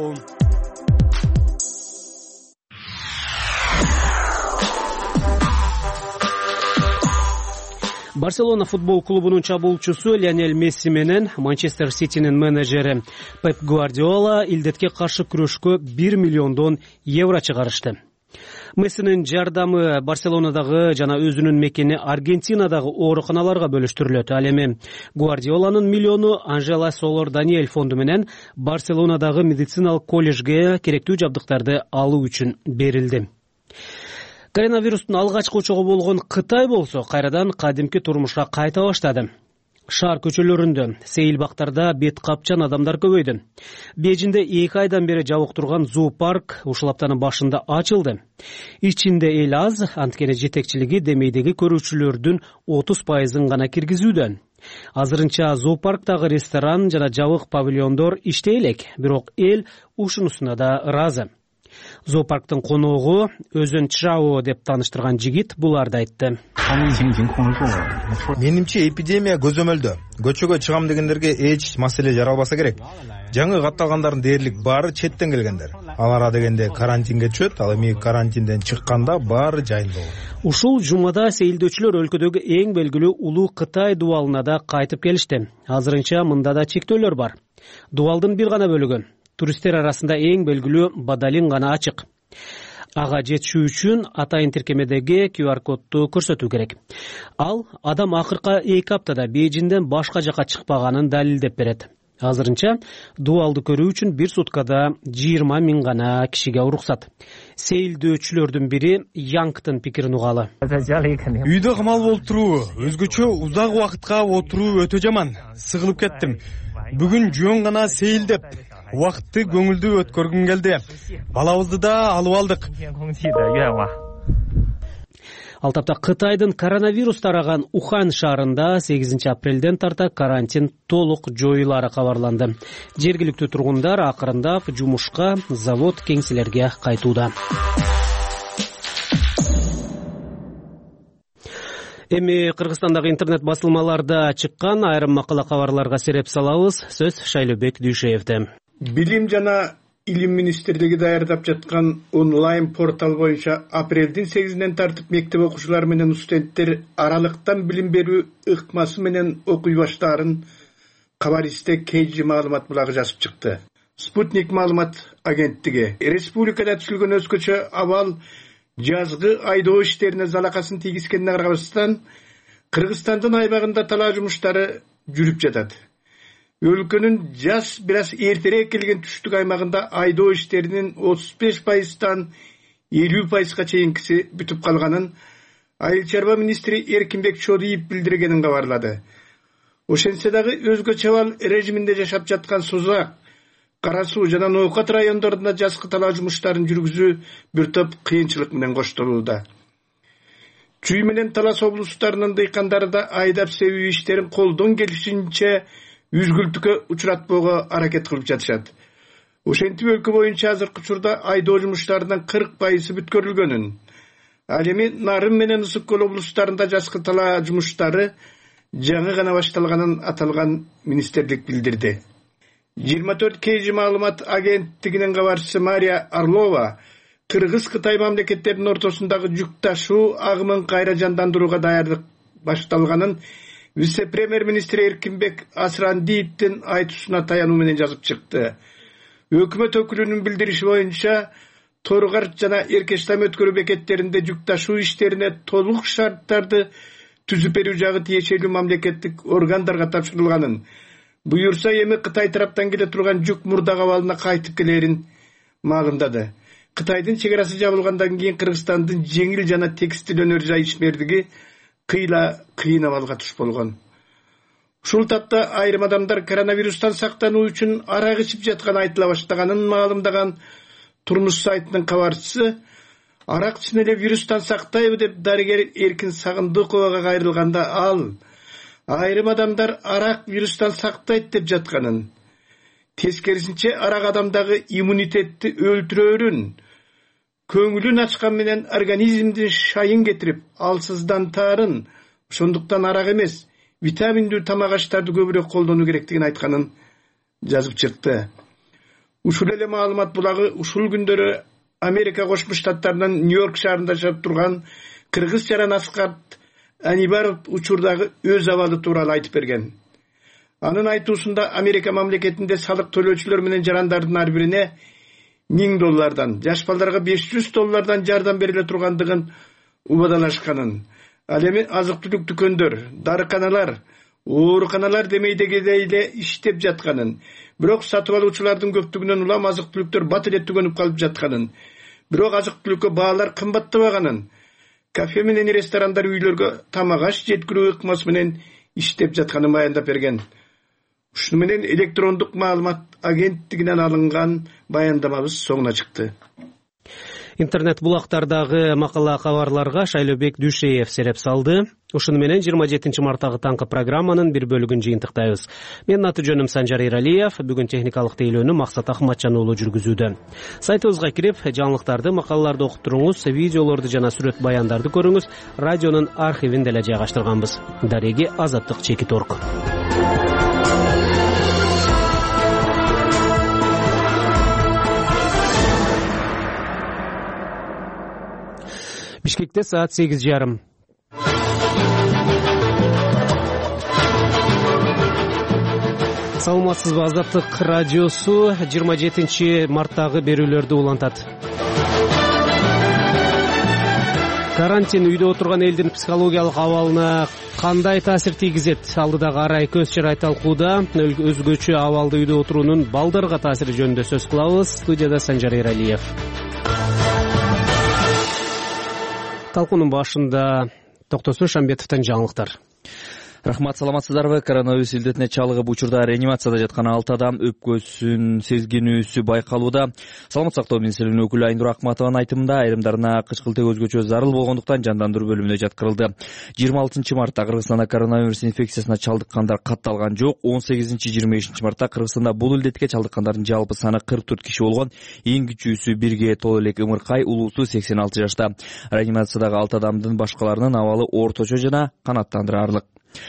Барселона футбол клубунун чабуулчусу Лионель Месси менен Манчестер Ситинин менеджери Пеп Гвардиола илдетке каршы күрөшкө бир миллиондон евро чыгарышты. Мессинин жардамы Барселонадагы жана өзүнүн мекени Аргентинадагы ооруканаларга бөлүштүрүлөт. Ал эми Гвардиоланын миллиону Анжела Солор Даниэль фонду менен Барселонадагы медициналык колледжге керектүү жабдыктарды алуу үчүн берилди. Коронавирустун алгачкы учогу болгон Кытай болсо кайрадан кадимки турмушка кайта баштады. Шаар көчөлөрүндө, сейил бактарда бет капчан адамдар көбөйдү. Бейжиңде эки айдан бери жабык турган зоопарк ушул аптанын башында ачылды. Ичинде эл аз, анткени жетекчилиги демейдеги көрүүчүлөрдүн отуз пайызын гана киргизүүдө. Азырынча зоопарктагы ресторан жана жабык павильондор иштей элек, бирок эл ушунусуна да ыраазы. Зоопарктын коногу Өзөн Чжао деп тааныштырган жигит буларды айтты. Менимче эпидемия көзөмөлдө. Көчөгө чыгам дегендерге эч маселе жаралбаса керек. Жаңы катталгандардын дээрлик баары четтен келгендер. Алар адегенде карантинге түшөт, ал эми карантинден чыкканда баары жайылып болот. Ушул жумада сейилдөөчүлөр өлкөдөгү эң белгилүү улуу Кытай дубалына да кайтып келишти. Азырынча мында да чектөөлөр бар. Дубалдын бир гана бөлүгү, туристтер арасында эң белгилүү Бадалин гана ачык. Ага жетишүү үчүн атайын тиркемедеги ку ар кодду көрсөтүү керек. Ал адам акыркы эки аптада Бейжиңден башка жака чыкпаганын далилдеп берет. Азырынча дубалды көрүү үчүн бир суткада жыйырма миң гана кишиге уруксат. Сейилдөөчүлөрдүн бири Янгтын пикирин угалы. Үйдө камалып олтуруу, өзгөчө узак убакытка отуруу өтө жаман. Сыгылып кеттим. Бүгүн жөн гана сейилдеп, убакытты көңүлдүү өткөргүм келди. Балабызды да алып алдык. Ал тапта Кытайдын коронавирус тараган Ухан шаарында сегизинчи апрелден тарта карантин толук жоюлары кабарланды. Жергиликтүү тургундар акырындап жумушка, завод, кеңселерге кайтууда. Эми Кыргызстандагы интернет басылмаларда чыккан айрым макала кабарларга сереп салабыз. Сөз Шайлообек Дүйшеевде. Билим жана Илим министрлиги даярдап жаткан онлайн портал боюнча апрелдин сегизинен тартып мектеп окуучулары менен студенттер аралыктан билим берүү ыкмасы менен окуй баштаарын кабаристе кейжи маалымат булагы жазып чыкты. Спутник маалымат агенттиги республикада түзүлгөн өзгөчө абал жазгы айдоо иштерине залакасын тийгизгенине карабастан Кыргызстандын айбагында талаа жумуштары жүрүп жатат. Өлкөнүн жаз бир аз эртерээк келген түштүк аймагында айдоо иштеринин отуз беш пайыздан элүү пайызга чейинкиси бүтүп калганын Айыл чарба министри Эркинбек Чодиев билдиргенин кабарлады. Ошентсе дагы өзгөчө абал режиминде жашап жаткан Созак, Кара Суу жана Ноокат райондорунда жазгы талаа жумуштарын жүргүзүү бир топ кыйынчылык менен коштолууда. Чүй менен Талас облустарынын дыйкандары да айдап себүү иштерин колдон келишинче үзгүлтүккө учуратпоого аракет кылып жатышат. Ошентип өлкө боюнча азыркы учурда айдоо жумуштарынын кырк пайызы бүткөрүлгөнүн, ал эми Нарын менен Ысык көл облустарында жазгы талаа жумуштары жаңы гана башталганын аталган министрлик билдирди. жыйырма төрт кейжи маалымат агенттигинин кабарчысы Мария Орлова Кыргыз-Кытай мамлекеттеринин ортосундагы жүк ташуу агымын кайра жандандырууга даярдык башталганын вице-премьер-министри Эркинбек Асрандиевдин айтуусуна таянуу менен жазып чыкты. Өкмөт өкүлүнүн билдириши боюнча Торгар жана Эркештам өткөрүү бекеттеринде жүк ташуу иштерине толук шарттарды түзүп берүү жагы тиешелүү мамлекеттик органдарга тапшырылганын, буюрса эми Кытай тараптан келе турган жүк мурдак абалына кайтып келерин маалымдады. Кытайдын чек арасы жабылгандан кийин Кыргызстандын жеңил жана текстил өнөр жай ишмердиги кыйла кыйын абалга туш болгон. Ушул тапта айрым адамдар коронавирустан сактануу үчүн арак ичип жатканы айтыла баштаганын маалымдаган Турмуш сайтынын кабарчысы арак ичкен эле вирустан сактайбы деп дарыгер Эркин Сагындыковага кайрылганда ал айрым адамдар арак вирустан сактайт деп жатканын, тескерисинче арак адамдагы иммунитетти өлтүрөөрүн, көңүлүн ачкан менен организмдин шайын кетирип, алсыздантаарын, ошондуктан арак эмес, витаминдүү тамак аштарды көбүрөөк колдонуу керектигин айтканын жазып чыкты. Ушул эле маалымат булагы ушул күндөрү Америка Кошмо Штаттарынын Нью-Йорк шаарында жашап турган кыргыз жаран Аскарт Анибаров учурдагы өз абалы тууралуу айтып берген. Анын айтуусунда Америка мамлекетинде салык төлөөчүлөр менен жарандардын ар бирине миң доллардан, жаш балдарга беш жүз доллардан жардам бериле тургандыгын убадалашканын, ал эми азык-түлүк дүкөндөр, дарыканалар, ооруканалар демейдегидей эле иштеп жатканын, бирок сатып алуучулардын көптүгүнөн улам азык-түлүктөр бат эле түгөнүп калып жатканын, бирок азык-түлүккө баалар кымбаттабаганын, кафе менен ресторандар үйлөргө тамак аш жеткирүү ыкмасы менен иштеп жатканын баяндап берген. Ушуну менен электрондук маалымат агенттигинен алынган баяндамабыз соңуна чыкты. Интернет булактардагы макала кабарларга Шайлообек Дүйшеев сереп салды. Ушуну менен жыйырма жетинчи марттагы таңкы программанын бир бөлүгүн жыйынтыктайбыз. Менин аты жөнүм Санжар Эралиев. Бүгүн техникалык тейлөөнү Максат Ахматжан уулу жүргүзүүдө. Сайтыбызга кирип, жаңылыктарды, макалаларды окуп туруңуз, видеолорду жана сүрөт баяндарды көрүңүз. Радионун архивин деле жайгаштырганбыз. Дареги Азаттык Чекит орг. Бишкекте саат сегиз жарым. Саламатсызбы, Азаттык радиосу жыйырма жетинчи марттагы берүүлөрдү улантат. Карантин үйдө отурган элдин психологиялык абалына кандай таасир тийгизет? Алдыдагы арай көз чырай талкууда өзгөчө абалда үйдө отуруунун балдарга таасири жөнүндө сөз кылабыз. Студияда Санжар Эралиев. Талкуунун башында Токтосун Шамбетовдон жаңылыктар. Рахмат, саламатсыздарбы? Коронавирус илдетине чалыгып учурда реанимацияда жаткан алты адам өпкөсүн сезгенүүсү байкалууда. Саламат сактоо министрлигинин өкүлү Айнур Акматованын айтымында айрымдарына кычкылтек өзгөчө зарыл болгондуктан жандандыруу бөлүмүнө жаткырылды. жыйырма алтынчы мартта Кыргызстанда коронавирус инфекциясына чалдыккандар катталган жок. он сегизинчи жыйырма бешинчи мартта Кыргызстанда бул илдетке чалдыккандардын жалпы саны кырк төрт киши болгон. Эң кичүүсү бирге толо элек Ымыркай, улуусу сексен алты жашта. Реанимациядагы алты адамдын башкаларынын абалы орточо жана канааттандырарлык.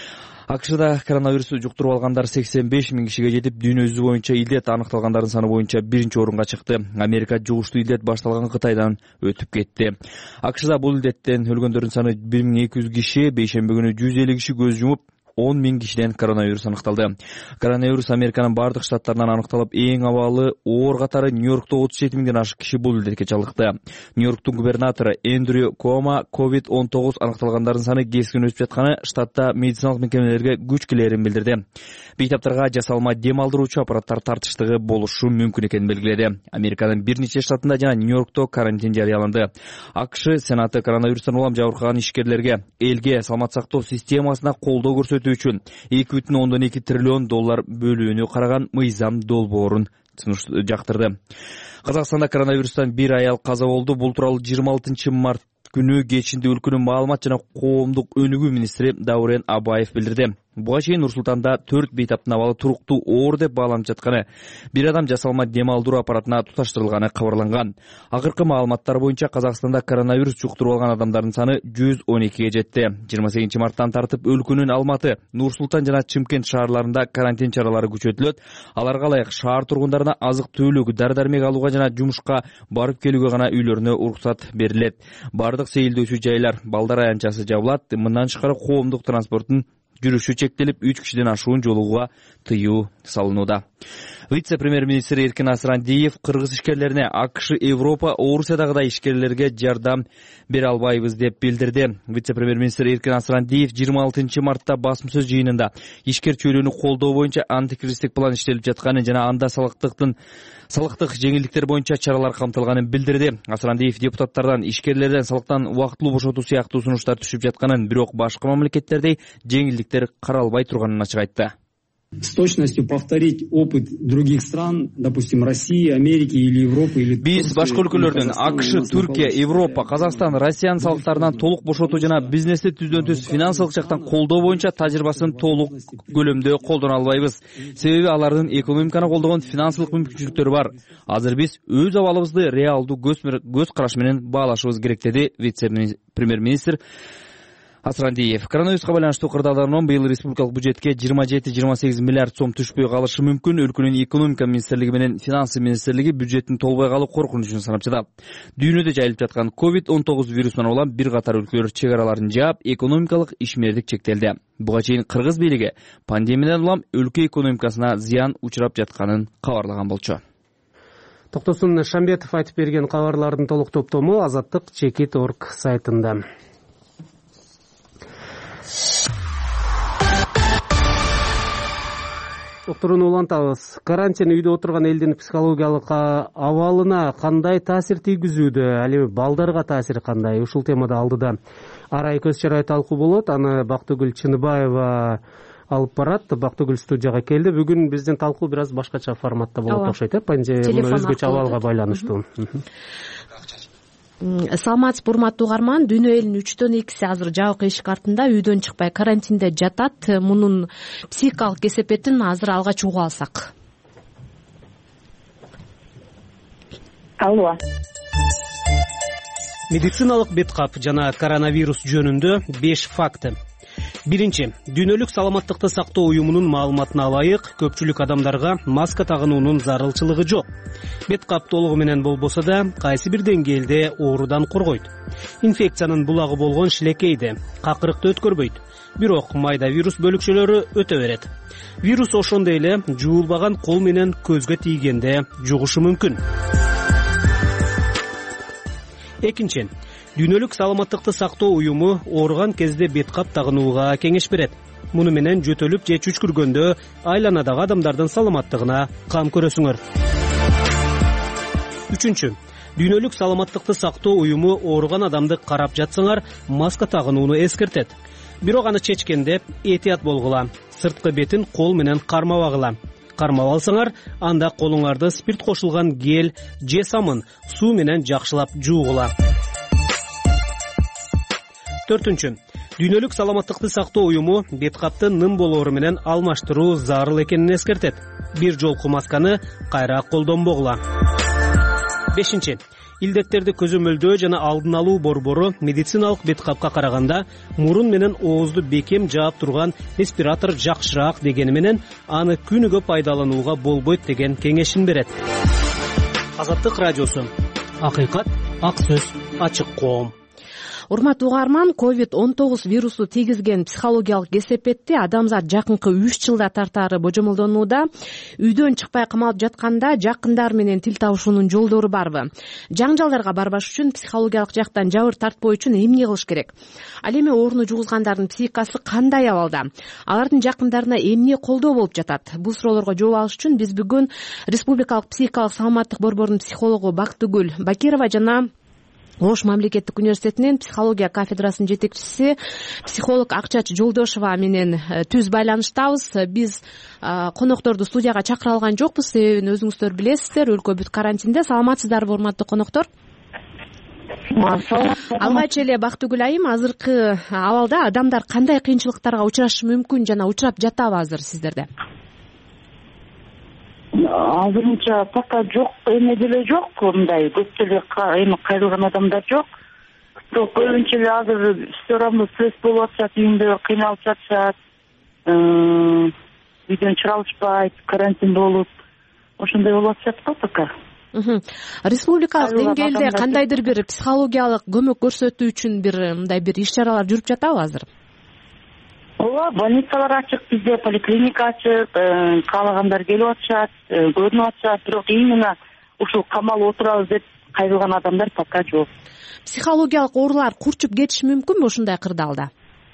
АКШда коронавирусту жуктуруп алгандар сексен беш миң кишиге жетип, дүйнө жүзү боюнча илдет аныкталгандардын саны боюнча биринчи орунга чыкты. Америка жугуштуу илдет башталган Кытайдан өтүп кетти. АКШда бул илдеттен өлгөндөрдүн саны бир миң эки жүз киши, бейшемби күнү жүз элүү киши көз жумуп, он миң кишиден коронавирус аныкталды. Коронавирус Американын бардык штаттарынан аныкталып, эң абалы оор катары Нью-Йоркто отуз жети миңден ашык киши бул илдетке чалдыкты. Нью-Йорктун губернатору Эндрю Куомо ковид он тогуз аныкталгандардын саны кескин өсүп жатканы штатта медициналык мекемелерге күч келерин билдирди. Бейтаптарга жасалма дем алдыруучу аппараттар тартыштыгы болушу мүмкүн экенин белгиледи. Американын бир нече штатында жана Нью-Йоркто карантин жарыяланды. АКШ Сенаты коронавирустан улам жабыркаган ишкерлерге элге саламат сактоо системасына колдоо көрсөтүү үчүн эки бүтүн ондон эки триллион доллар бөлүүнү караган мыйзам долбоорун жактырды. Казакстанда коронавирустан бир аял каза болду. Бул тууралуу жыйырма алтынчы март күнү кечинде өлкөнүн маалымат жана коомдук өнүгүү министри Даурен Абаев билдирди. Буга чейин Нур-Султанда төрт бейтаптын абалы туруктуу оор деп бааланып жатканы, бир адам жасалма дем алдыруу аппаратына туташтырылганы кабарланган. Акыркы маалыматтар боюнча Казакстанда коронавирус жуктуруп алган адамдардын саны жүз он экиге жетти. жыйырма сегизинчи марттан тартып өлкөнүн Алматы, Нур-Султан жана Чымкент шаарларында карантин чаралары күчөтүлөт. Аларга ылайык шаар тургундарына азык-түлүк, дары-дармек алууга жана жумушка барып келүүгө гана үйлөрүнө уруксат берилет. Бардык сейилдөөчү жайлар, балдар аянтчасы жабылат. Мындан тышкары коомдук транспорттун жүрүшү чектелип, үч кишиден ашуун жолугууга тыюу салынууда. Вице-премьер-министр Эркин Асрандиев кыргыз ишкерлерине АКШ, Европа, Орусиядагыдай ишкерлерге жардам бере албайбыз деп билдирди. Вице-премьер-министр Эркин Асрандиев жыйырма алтынчы мартта басым сөз жыйынында ишкер чөйрөнү колдоо боюнча антикризистик план иштелип жатканын жана анда салыктыктын салыктык жеңилдиктер боюнча чаралар камтылганын билдирди. Асрандиев депутаттардан ишкерлерден салыктан убактылуу бошотуу сыяктуу сунуштар түшүп жатканын, бирок башка мамлекеттердей жеңилдиктер каралбай турганын ачык айтты. С точностью повторить опыт других стран, допустим, России, Америки или Европы или Биз башка өлкөлөрдүн АКШ, Түркия, Европа, Казакстан, Россиянын салыктарынан толук бошотуу жана бизнести түздөн түз финансылык жактан колдоо боюнча тажрыйбасын толук көлөмдө колдоно албайбыз. Себеби алардын экономиканы колдогон финансылык мүмкүнчүлүктөрү бар. Азыр биз өз абалыбызды реалдуу көз караш менен баалашыбыз керек, деди вице-премьер-министр Асрандиев. Коронавируска байланыштуу кырдаалдарынан быйыл республикалык бюджетке жыйырма жети жыйырма сегиз миллиард сом түшпөй калышы мүмкүн. Өлкөнүн экономика министрлиги менен финансы министрлиги бюджеттин толбой калуу коркунучун санап. Дүйнөдө жайылып жаткан ковид он тогуз вирусунан улам бир катар өлкөлөр чек араларын жаап, экономикалык ишмердик чектелди. Буга чейин кыргыз бийлиги пандемиядан улам өлкө экономикасына зыян учурап жатканын кабарлаган болчу. Токтосун Шамбетов айтып берген кабарлардын толук топтому Азаттык Чекит орг сайтында. Доктурун улантабыз. Карантин үйдө отурган элдин психологиялык абалына кандай таасир тийгизүүдө, ал балдарга таасири кандай? Ушул темада алдыда арай көз чарай талкуу болот. Аны Бактыгүл Чыныбаева алып барат. Бактыгүл студияга келди. Бүгүн биздин талкуу бир аз башкача форматта болот окшойт, э? Панже өзгөчө абалга байланыштуу. Саламатсызбы, урматтуу угарман. Дүйнө элинин үчтөн экиси азыр жабык эшик артында үйдөн чыкпай карантинде жатат. Мунун психикалык кесепетин азыр алгач угуп алсак. Алло. Медициналык беткап жана коронавирус жөнүндө беш факты. Биринчи, дүйнөлүк саламаттыкты сактоо уюмунун маалыматына ылайык, көпчүлүк адамдарга маска тагынуунун зарылчылыгы жок. Беткап толугу менен болбосо да, кайсы бир деңгээлде оорудан коргойт. Инфекциянын булагы болгон шилекейди, какырыкты өткөрбөйт. Бирок майда вирус бөлүкчөлөрү өтө берет. Вирус ошондой эле жуулбаган кол менен көзгө тийгенде жугушу мүмкүн. Экинчи, дүйнөлүк саламаттыкты сактоо уюму ооруган кезде беткап тагынууга кеңеш берет. Муну менен жөтөлүп же чүчкүргөндө айланадагы адамдардын саламаттыгына кам көрөсүңөр. Үчүнчү, дүйнөлүк саламаттыкты сактоо уюму ооруган адамды карап жатсаңар, маска тагынууну эскертет. Бирок аны чечкенде этият болгула. Сырткы бетин кол менен кармабагыла. Кармап алсаңар, анда колуңарды спирт кошулган гель же самын суу менен жакшылап жуугула. Төртүнчү, дүйнөлүк саламаттыкты сактоо уюму беткапты ным болоору менен алмаштыруу зарыл экенин эскертет. Бир жолку масканы кайра колдонбогула. Бешинчи, илдеттерди көзөмөлдөө жана алдын алуу борбору медициналык беткапка караганда мурун менен оозду бекем жаап турган респиратор жакшыраак дегени менен аны күнүгө пайдаланууга болбойт деген кеңешин берет. Азаттык радиосу. Акыйкат, ак сөз, ачык коом. Урматтуу угарман, ковид он тогуз вирусу тийгизген психологиялык кесепетти адамзат жакынкы үч жылда тартаары божомолдонууда. Үйдөн чыкпай камалып жатканда жакындар менен тил табышуунун жолдору барбы? Жаңжалдарга барбаш үчүн, психологиялык жактан жабыр тартпоо үчүн эмне кылыш керек? Ал эми ооруну жугузгандардын психикасы кандай абалда? Алардын жакындарына эмне колдоо болуп жатат? Бул суроолорго жооп алыш үчүн биз бүгүн Республикалык психикалык саламаттык борборунун психологу Бактыгүл Бакирова жана Ош мамлекеттик университетинин психология кафедрасынын жетекчиси психолог Акчач Жолдошова менен түз байланыштабыз. Биз конокторду студияга чакыра алган жокпуз, себебин өзүңүздөр билесиздер, өлкө бүт карантинде. Саламатсыздарбы, урматтуу коноктор? Алгач эле Бактыгүл айым, азыркы абалда адамдар кандай кыйынчылыктарга учурашы мүмкүн жана учурап жатабы азыр сиздерде? Азырынча пока жок, эме деле жок, мындай көп деле эми кайрылган адамдар жок. Бирок көбүнчө эле азыр все равно стресс болуп атышат, үйүндө кыйналып жатышат, үйдөн чыга алышпайт, карантин болуп, ошондой болуп атышат го пока. Республикалык деңгээлде кандайдыр бир психологиялык көмөк көрсөтүү үчүн бир мындай бир иш чаралар жүрүп жатабы азыр? Ооба, больницалар ачык, бизде поликлиника ачык, каалагандар келип атышат, көрүнүп атышат, бирок именно ушул камалып отурабыз деп кайрылган адамдар пока жок. Психологиялык оорулар курчуп кетиши мүмкүнбү ушундай кырдаалда?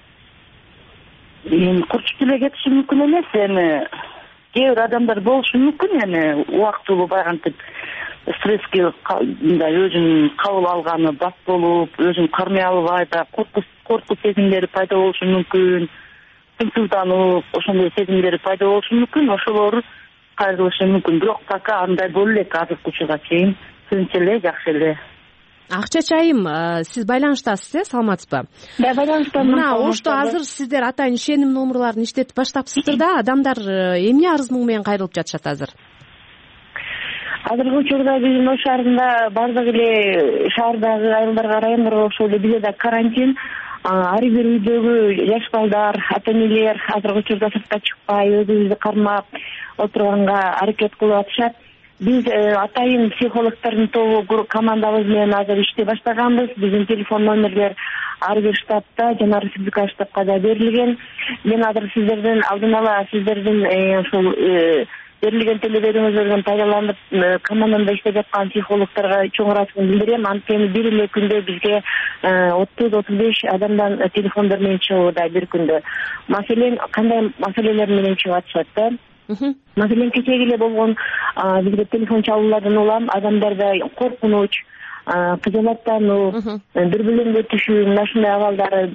Эми курчуп деле кетиши мүмкүн эмес, эми кээ бир адамдар болушу мүмкүн, эми убактылуу байгантип стресске мындай өзүн кабыл алганы бас болуп, өзүн кармай албай, коркуп коркуу сезимдери пайда болушу мүмкүн. Тынчсыздануу, ошондой сезимдери пайда болушу мүмкүн, ошолор кайрылышы мүмкүн. Бирок пока андай боло элек азыркы учурга чейин тынч эле, жакшы эле. Акчач айым, сиз байланыштасыз, э, саламатсызбы? Да, байланыштамын. Мына Ошто азыр сиздер атайын ишеним номурларын иштетип баштапсыздар да, адамдар эмне арыз муң менен кайрылып жатышат азыр? Азыркы учурда биздин Ош шаарында бардык эле шаардагы айылдарга, райондорго ошол эле бизде да карантин. Ар бир үйдөгү жаш балдар, ата-энелер азыркы учурда сыртка чыкпай, өзүбүздү кармап отурганга аракет кылып атышат. Биз атайын психологдордун тобу командабыз менен азыр иштей баштаганбыз. Биздин телефон номерлер ар бир штабта жана республикалык штабка да берилген. Мен азыр сиздердин алдын ала сиздердин ушул берилген телеберимиздерден пайдаланып командамда иштеп жаткан психологдорго чоң ыраазычылыгымды билдирем. Анткени бир эле күндө бизге отуз отуз беш адамдан телефондор менен чыгууда бир күндө. Маселен кандай маселелер менен чыгып атышат да? Маселен кечеги эле болгон бизге телефон чалуулардан улам адамдарда коркунуч, кыжалаттануу, бири бирине түшүү, мына ушундай абалдары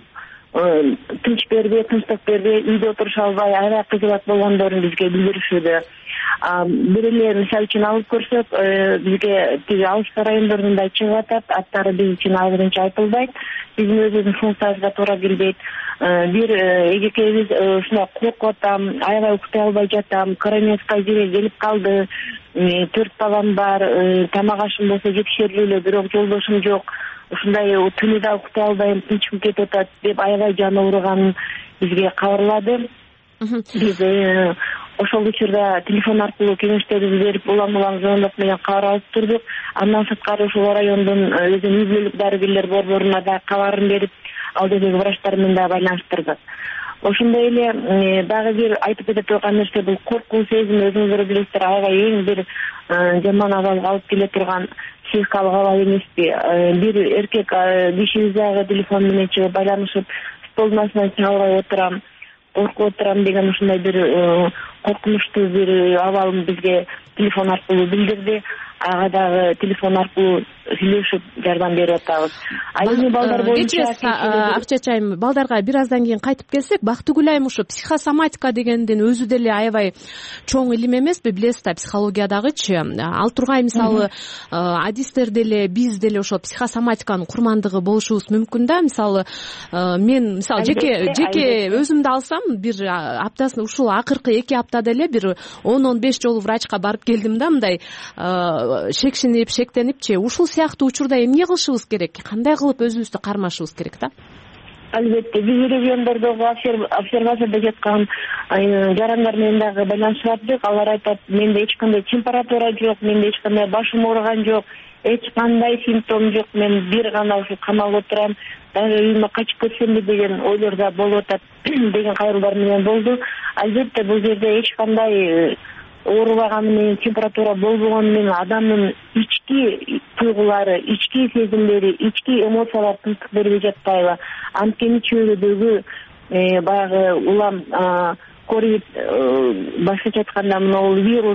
тынч бербей, тынчтык бербей, үйдө отуруша албай, аябай кыжалат болгондорун бизге билдиришүүдө. Бир эле мисалы үчүн алып көрсөк, бизге тиги алыскы райондордун да чыгып атат, аттары биз үчүн азырынча айтылбайт, биздин өзүбүздүн функциябызга туура келбейт. Бир эжекебиз ушундай коркуп атам, аябай уктай албай жатам, коронавирусга жире келип калды, төрт балам бар, тамак ашым болсо жетишерлүү эле, бирок жолдошум жок, ушундай түнү да уктай албайм, тынчым кетип атат деп аябай жаны ооруганын бизге кабарлады. Биз ошол учурда телефон аркылуу кеңештерибизди берип, улам улам звондок менен кабар алып турдук. Андан сырткары ушул райондун өзүнүн үй бүлөлүк дарыгерлер борборуна да кабарын берип, ал жердеги врачтар менен да байланыштырдык. Ошондой эле дагы бир айтып кете турган нерсе, бул коркуу сезим, өзүңүздөр билесиздер, аябай эң бир жаман абалга алып келе турган психикалык абал эмеспи? Бир эркек кишибиз дагы телефон менен чыгып байланышып, столдун астынан чыга албай отурам, коркуп отурам деген ушундай бир коркунучтуу бир абалын бизге телефон аркылуу билдирди. Ага дагы телефон аркылуу сүйлөшүп жардам берип атабыз. Ал эми балдар боюнча Акчачайым, балдарга бир аздан кийин кайтып келсек, Бактыгүл айым ушу психосоматика дегендин өзү деле аябай чоң илим эмеспи, билесиз да, психологиядагычы. Ал тургай мисалы адистер деле, биз деле ошо психосоматиканын курмандыгы болушубуз мүмкүн да. Мисалы мен мисалы жеке жеке өзүмдү алсам, бир аптасын ушул акыркы эки аптада эле бир он он беш жолу врачка барып келдим да, мындай шекшинип, шектенипчи. Ушул сыяктуу учурда эмне кылышыбыз керек? Кандай кылып өзүбүздү кармашыбыз керек да? Албетте, биз региондордогу обсервацияда жаткан жарандар менен дагы байланышып аттык. Алар айтат, менде эч кандай температура жок, менде эч кандай башым ооруган жок, эч кандай симптом жок, мен бир гана ушу камалып отурам, дагы үйүмө качып кетсемби деген ойлор да болуп атат деген кайрылуулар менен болду. Албетте, бул жерде эч кандай оорубаганы менен, температура болбогону менен адамдын ички туйгулары, ички сезимдери, ички эмоциялар тынчтык бербей жатпайбы? Анткени чөйрөдөгү баягы улам ковид, башкача айтканда могул вирус,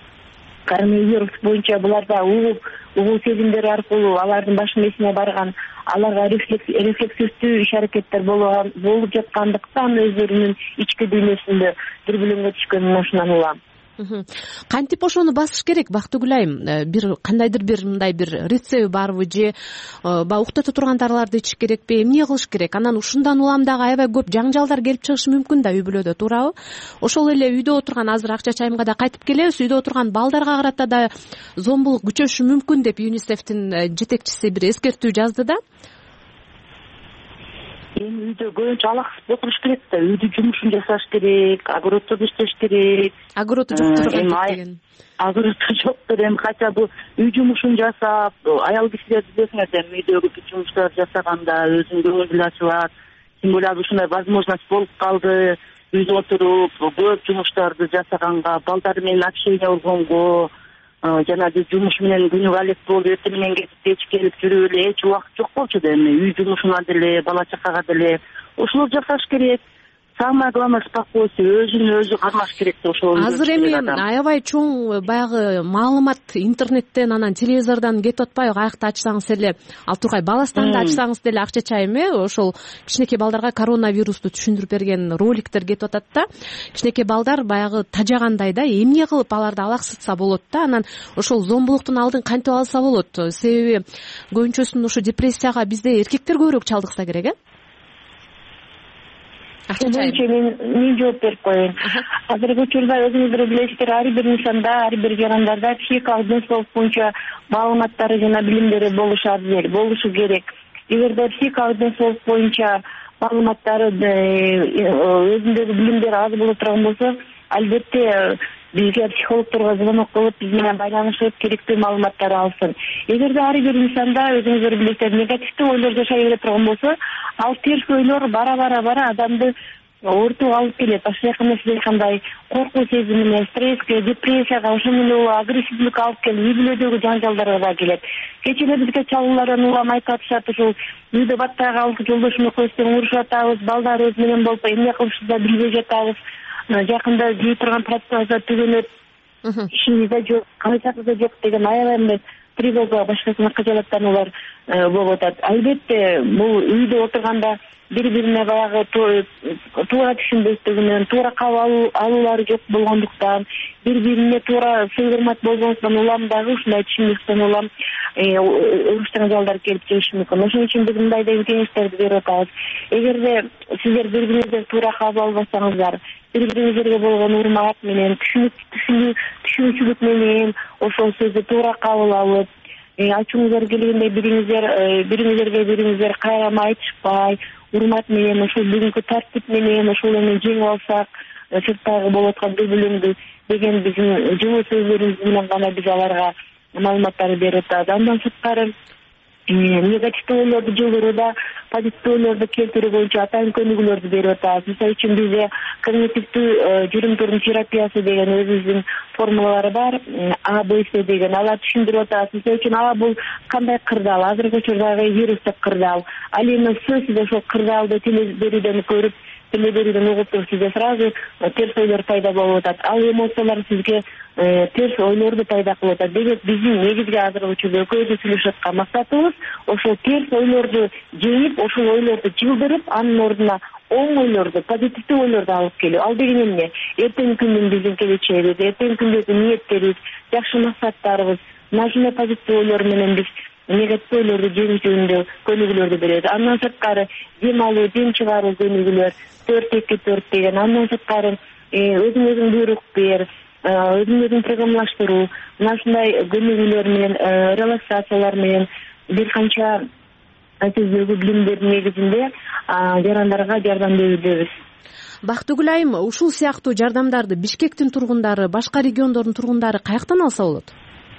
коронавирус боюнча буларда угуп, угуу сезимдери аркылуу алардын баш мээсине барган, аларга рефлексивдүү иш-аракеттер болуп жаткандыктан өздөрүнүн ички дүйнөсүндө бир билимге түшкөнүн ошонан улам. Кантип ошону басыш керек, Бактыгүл айым? Бир кандайдыр бир мындай бир рецепти барбы же баягы уктата турган дарыларды ичиш керекпи? Эмне кылыш керек? Анан ушундан улам дагы аябай көп жаңжалдар келип чыгышы мүмкүн да үй бүлөдө, туурабы? Ошол эле үйдө отурган, азыр Акчачайымга да кайтып келебиз, үйдө отурган балдарга карата да зомбулук күчөшү мүмкүн деп ЮНИСЕФтин жетекчиси бир эскертүү жазды да. Эми үйдө көбүнчө алаксып отуруш керек да, үйдүн жумушун жасаш керек, огороддо иштеш керек. Огороддо жоктур деген. Огороддо жоктур, эми хотя бы үй жумушун жасап, аял кишилер билесиңер, эми үйдөгү бүт жумуштарды жасаганда өзүнүн көңүлү ачылат. Тем более ушундай возможность болуп калды, үйдө отуруп көп жумуштарды жасаганга, балдар менен общение болгонго, жана биз жумуш менен күнүгө алек болуп, эртең менен кетип кеч келип жүрүп эле эч убакыт жок болчу да, эми үй жумушуна деле, бала чакага деле ошолор жасаш керек. Самое главное спокойствие, өзүн өзү кармаш керек да ошол. Азыр эми аябай чоң баягы маалымат интернеттен, анан телевизордон кетип атпайбы? Каякта ачсаңыз эле, ал тургай Баластанды ачсаңыз деле Акчачайым, э, ошол кичинекей балдарга коронавирусту түшүндүрүп берген роликтер кетип атат да. Кичинекей балдар баягы тажагандай да, эмне кылып аларды алаксытса болот да, анан ошол зомбулуктун алдын кантип алса болот? Себеби көбүнчөсүн ушу депрессияга бизде эркектер көбүрөөк чалдыкса керек, э? Мен мен жооп берип коеюн. Азыркы учурда өзүңүздөр билесиздер, ар бир нысанда, ар бир жарандарда психикалык ден боюнча маалыматтары жана билимдери болушат, болушу керек. Эгерде психикалык ден боюнча маалыматтары өзүндөгү билимдери аз боло турган болсо, албетте бизге психологдорго звонок кылып, биз менен байланышып, керектүү маалыматтарды алсын. Эгерде ар бир нысанда өзүңүздөр билесиздер, негативдүү ойлор жашай бере турган болсо, ал терс ойлор бара бара бара адамды оорутууга алып келет. Башка жакында сиз айткандай коркуу сезимине, стресске, депрессияга, ошо менен улуу агрессивдүүлүккө алып келип, үй бүлөдөгү жанжалдарга да келет. Кечээ эле бизге чалуулардан улам айтып атышат, ушул үйдө баттагы алып жолдошумду койсоң урушуп атабыз, балдар өзү менен болуп эмне кылышыбызды билбей жатабыз. Жакында жей турган процессда түгөнөт, ишибиз да жок, кайсыбыз да жок деген аябай мындай тревога, башкасына кыжалаттануулар болуп атат. Албетте бул үйдө отурганда бири-бирине баягы туура түшүнбөстүгүнөн, туура кабыл алуулары жок болгондуктан, бири-бирине туура сый-урмат болгондуктан улам дагы ушундай түшүнбөстүктөн улам уруш жаңжалдар келип чыгышы мүмкүн. Ошон үчүн биз мындай деген кеңештерди берип атабыз. Эгерде сиздер бири-бириңиздерди туура кабыл албасаңыздар, бири-бириңиздерге болгон урмат менен, түшүнүүчүлүк менен ошол сөздү туура кабыл алып, ачууңуздар келгенде бириңиздер бириңиздерге бириңиздер кайрамай айтышпай, урмат менен ошол бүгүнкү тартип менен ошол эми жеңип алсак, сырттагы болуп аткан дүрбөлөңдү деген биздин жылуу сөздөрүбүз менен гана биз аларга маалыматтарды берип атабыз. Андан сырткары негативдүү ойлорду жылдырууда позитивдүү ойлорду келтирүү боюнча атайын көнүгүүлөрдү берип атабыз. Мисалы үчүн бизде когнитивдүү жүрүм-турум терапиясы деген өзүбүздүн формулалары бар. А, Б, С деген алар түшүндүрүп атабыз. Мисалы үчүн А бул кандай кырдаал, азыркы учурдагы вирустук кырдаал. Ал эми С сиз ошол кырдаалды телеберүүдөн көрүп, телеберүүдөн угуп туруп сизде сразу терс ойлор пайда болуп атат. Ал эмоциялар сизге терс ойлорду пайда кылып атат. Демек биздин негизги азыркы учурда экөөбүздүн сүйлөшүп аткан максатыбыз ошол терс ойлорду жеңип, ошол ойлорду жылдырып, анын ордуна оң ойлорду, позитивдүү ойлорду алып келүү. Ал деген эмне? Эртеңки күндүн биздин келечегибиз, эртеңки күндөгү ниеттерибиз, жакшы максаттарыбыз, мына позитивдүү ойлор менен биз негативдүү ойлорду жеңүү жөнүндө көнүгүүлөрдү беребиз. Андан сырткары дем алуу, дем чыгаруу көнүгүүлөр, төрт эки төрт деген. Андан сырткары өзүң өзүң буйрук бер, өзүң өзүң программалаштыруу, мына ушундай көнүгүүлөр менен, релаксациялар менен бир канча сөздөгү билимдердин негизинде жарандарга жардам берүүбүз. Бактыгүл айым, ушул сыяктуу жардамдарды Бишкектин тургундары, башка региондордун тургундары каяктан алса болот?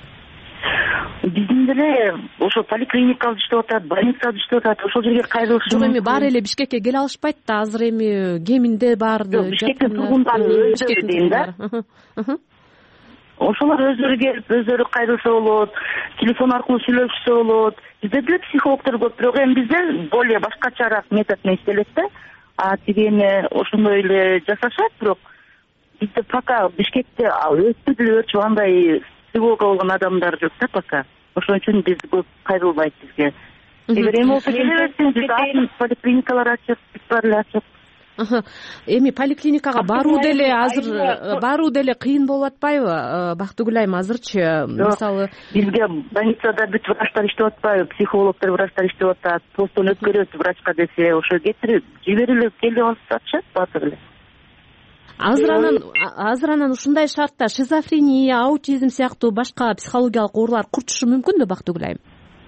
Биздин деле ошо поликлиникада иштеп атат, больницада иштеп атат, ошол жерге кайрылышы мүмкүн. Жок, эми баары эле Бишкекке келе алышпайт да, азыр эми кеминде баарды. Бишкектин тургундары өздөрү дейм да. Ошолор өздөрү келип, өздөрү кайрылса болот, телефон аркылуу сүйлөшсө болот. Бизде деле психологдор көп, бирок эми бизде более башкачараак метод менен иштелет да. А тиги эми ошондой эле жасашат, бирок бизде пока Бишкекте өтпү деле өрчүп андай тревога болгон адамдар жок да пока. Ошон үчүн биз көп кайрылбайт бизге. Эгер эми болсо келе берсең, биз поликлиникалар ачык, бар эле ачык. Эми поликлиникага баруу деле азыр баруу деле кыйын болуп атпайбы, Бактыгүл айым, азырчы? Мисалы, бизге больницада бүт врачтар иштеп атпайбы, психологдор, врачтар иштеп атат, постон өткөрөт врачка десе, ошо кетирип жиберилип келип алышат баатыр эле. Азыр анан азыр анан ушундай шартта шизофрения, аутизм сыяктуу башка психологиялык оорулар курчушу мүмкүнбү, Бактыгүл айым?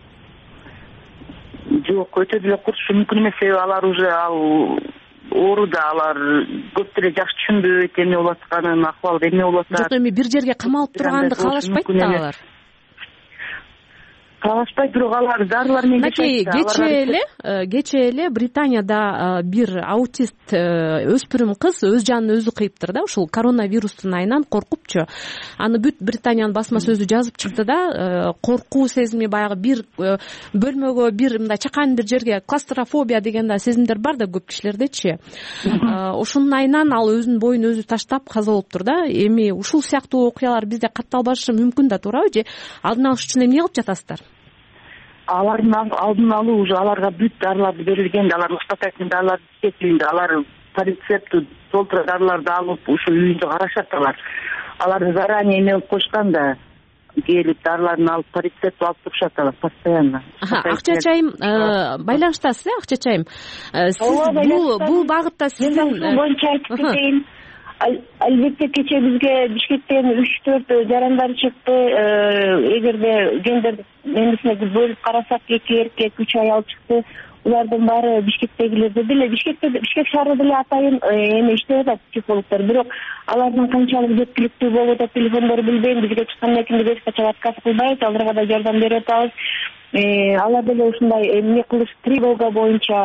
Жок, өтө деле курчушу мүмкүн эмес, себеби алар уже ал ооруда, алар көп деле жакшы түшүнбөйт эмне болуп атканын, акыбалы эмне болуп атат. Жок, эми бир жерге камалып турганды каалашпайт да алар. Каалашпайт, бирок алар дарылар менен жашайт. Кечээ эле, кечээ эле Британияда бир аутист өспүрүм кыз өз жанын өзү кыйыптыр да, ушул коронавирустун айынан коркупчу. Аны бүт Британиянын басма сөзү жазып чыкты да, коркуу сезими, баягы бир бөлмөгө, бир мындай чакан бир жерге, клаустрофобия деген да сезимдер бар да көп кишилердечи. Ошонун айынан ал өзүнүн боюн өзү таштап каза болуптур да. Эми ушул сыяктуу окуялар бизде катталбашы мүмкүн да, туурабы же? Алдын алыш үчүн эмне кылып жатасыздар? Алардын алдын алуу уже аларга бүт дарыларды берилген, алар успокоительный дарыларды ичет, алар по рецепту толтура дарыларды алып ушу үйүндө карашат алар. Аларды заранее эме кылып койшкан да, келип дарыларын алып по рецепту алып турушат алар постоянно. Акчачайым байланыштасыз, э, Акчачайым? Сиз бул бул багытта сиздин боюнча айтып кетейин. Албетте кечээ бизге Бишкектен үч төрт жарандар чыкты. Эгерде гендер эмесине бөлүп карасак, эки эркек, үч аял чыкты. Улардын баары Бишкектегилерде деле, Бишкекте, Бишкек шаарында деле атайын эме иштеп атат психологдор, бирок алардын канчалык жеткиликтүү болуп атат телефондору билбейм. Бизге чыккандан кийин эч качан отказ кылбайт, аларга да жардам берип атабыз. Алар деле ушундай эмне кылыш, тревога боюнча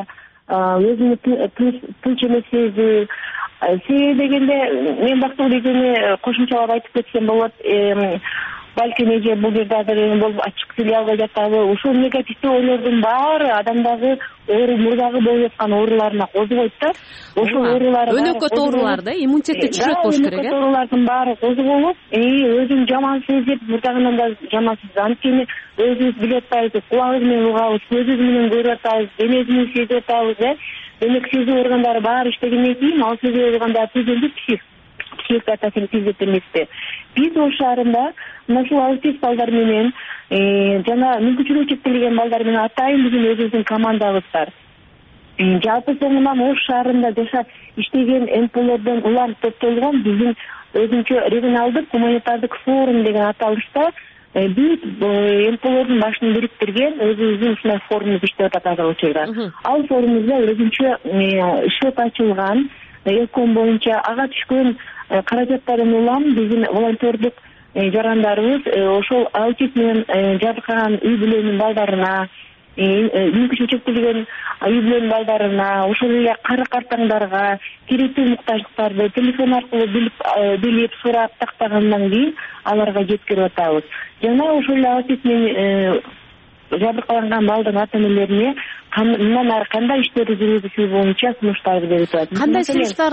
өзүмдү тынч эмес сезүү. Себеби дегенде мен бактылуу экени кошумчалап айтып кетсем болот. Балким эже бул жерде азыр эме болуп ачык сүйлөй албай жатабы, ушул негативдүү ойлордун баары адамдагы оору, мурдагы болуп жаткан ооруларына козгойт да. Ошол оорулар өнөкөт оорулар да, иммунитетти түшүрөт болуш керек э. Оорулардын баары козголуп, өзүн жаман сезип, мурдагынан да жаман сезип, анткени өзүбүз билип атпайбыз, кулагыбыз менен угабыз, көзүбүз менен көрүп атабыз, денебиз менен сезип атабыз э. Демек сезүү органдары баары иштегенден кийин ал сезүү органдары түзүлүп психикага таасирин тийгизет эмеспи. Биз Ош шаарында мына ушул аутист балдар менен жана мүмкүнчүлүгү чектелген балдар менен атайын биздин өзүбүздүн командабыз бар. Жалпы соңунан Ош шаарында жашап иштеген эм пэ элерден улам топтолгон биздин өзүнчө регионалдык гуманитардык форум деген аталышта бүт эм пэ элердин башын бириктирген өзүбүздүн ушундай форумубуз иштеп атат азыр учурда. Ал форумубузда өзүнчө счет ачылган, эком боюнча ага түшкөн каражаттардан улам биздин волонтердик жарандарыбыз ошол аутист менен жабыркаган үй бүлөнүн балдарына, мүмкүнчүлүгү чектелген үй бүлөнүн балдарына, ошол эле кары картаңдарга керектүү муктаждыктарды телефон аркылуу билип билип сурап тактагандан кийин аларга жеткирип атабыз. Жана ошол эле аутист менен жабыркаган балдын ата энелерине мындан ары кандай иштерди жүргүзүү боюнча сунуштарды берип атат. Кандай сунуштар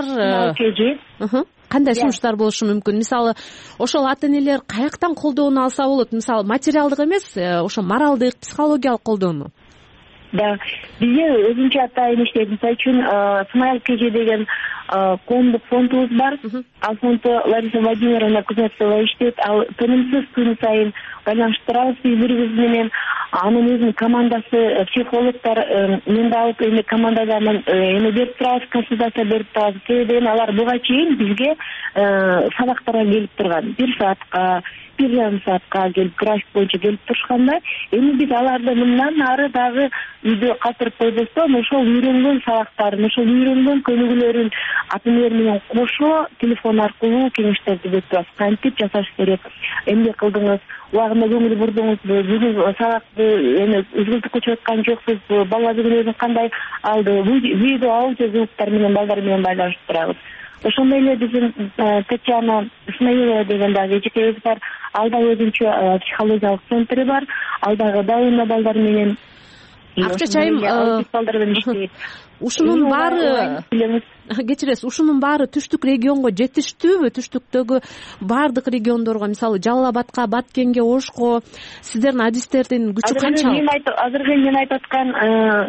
кандай сунуштар болушу мүмкүн? Мисалы, ошол ата энелер каяктан колдоону алса болот? Мисалы, материалдык эмес, ошо моралдык, психологиялык колдоону. Да, бизде өзүнчө атайын иштейт. Мисалы үчүн Смайл КЖ деген коомдук фондубуз бар. Ал фондду Лариса Владимировна Кузнецова иштейт. Ал тынымсыз күн сайын байланыштырабыз биз-бирибиз менен. Анын өзүнүн командасы, психологдор мен да алып эми командадан эме берип турабыз, консультация берип турабыз. Себеби алар буга чейин бизге сабактарга келип турган. Бир саатка, бир жарым саатка келип, график боюнча келип турушканда, эми биз аларды мындан ары дагы үйдө калтырып койбостон, ошол үйрөнгөн сабактарын, ошол үйрөнгөн көнүгүүлөрүн ата энелер менен кошо телефон аркылуу кеңештерди берип турабыз. Кантип жашаш керек? Эмне кылдыңыз? Убагында көңүл бурдуңузбу? Бүгүн сабакты эми үзгүлтүккө чыгып аткан жоксузбу? Бала бүгүн кандай алды? Видео, аудио звуктар менен балдар менен байланыштырып турабыз. Ошондой эле биздин Татьяна Исмаилова деген дагы эжекебиз бар. Ал да өзүнчө психологиялык центри бар. Ал дагы даунда балдар менен, акчачайым балдар менен иштейт. Ушунун баары, кечиресиз, ушунун баары түштүк регионго жетиштүүбү? Түштүктөгү баардык региондорго, мисалы Жалал Абадка, Баткенге, Ошко сиздердин адистердин күчү канчалык? Азыркы мен айтып аткан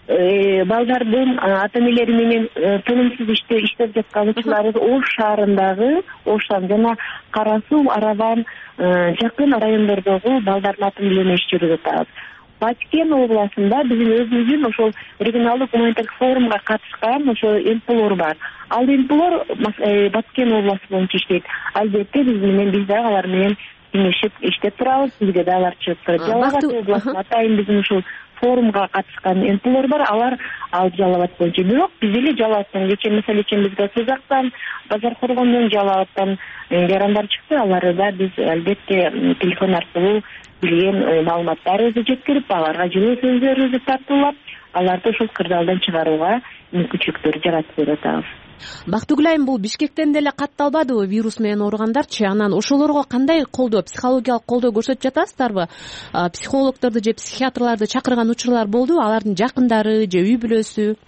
балдардын ата энелери менен тынымсыз иштеп жаткан учурларыбыз Ош шаарындагы, Оштан жана Кара Суу, Арабан жакын райондордогу балдардын ата энелерине иш жүргүзүп атабыз. Баткен областында биздин өзүбүздүн ошол регионалдык гуманитардык форумга катышкан ошол эм пэ элер бар. Ал эм пэ элер Баткен областы боюнча иштейт. Албетте биз менен биз дагы алар менен кеңешип иштеп турабыз. Бизге да алар чыгып турат. Жалал Абад областында атайын биздин ушул форумга катышкан эм пэ элер бар. Алар ал Жалал Абад боюнча. Бирок биз эле Жалал Абадтан кечээ мисалы үчүн бизге Сызактан, Базар Коргондон, Жалал Абадтан жарандар чыкты. Аларды да биз албетте телефон аркылуу билген маалыматтарыбызды жеткирип, аларга жылуу сөздөрүбүздү тартуулап, аларды ушул кырдаалдан чыгарууга мүмкүнчүлүктөр жаратып берип атабыз. Бактыгүл айым, бул Бишкектен деле катталбадыбы вирус менен ооругандарчы? Анан ошолорго кандай колдоо, психологиялык колдоо көрсөтүп жатасыздарбы? Психологдорду же психиатрларды чакырган учурлар болдубу? Алардын жакындары же үй бүлөсү?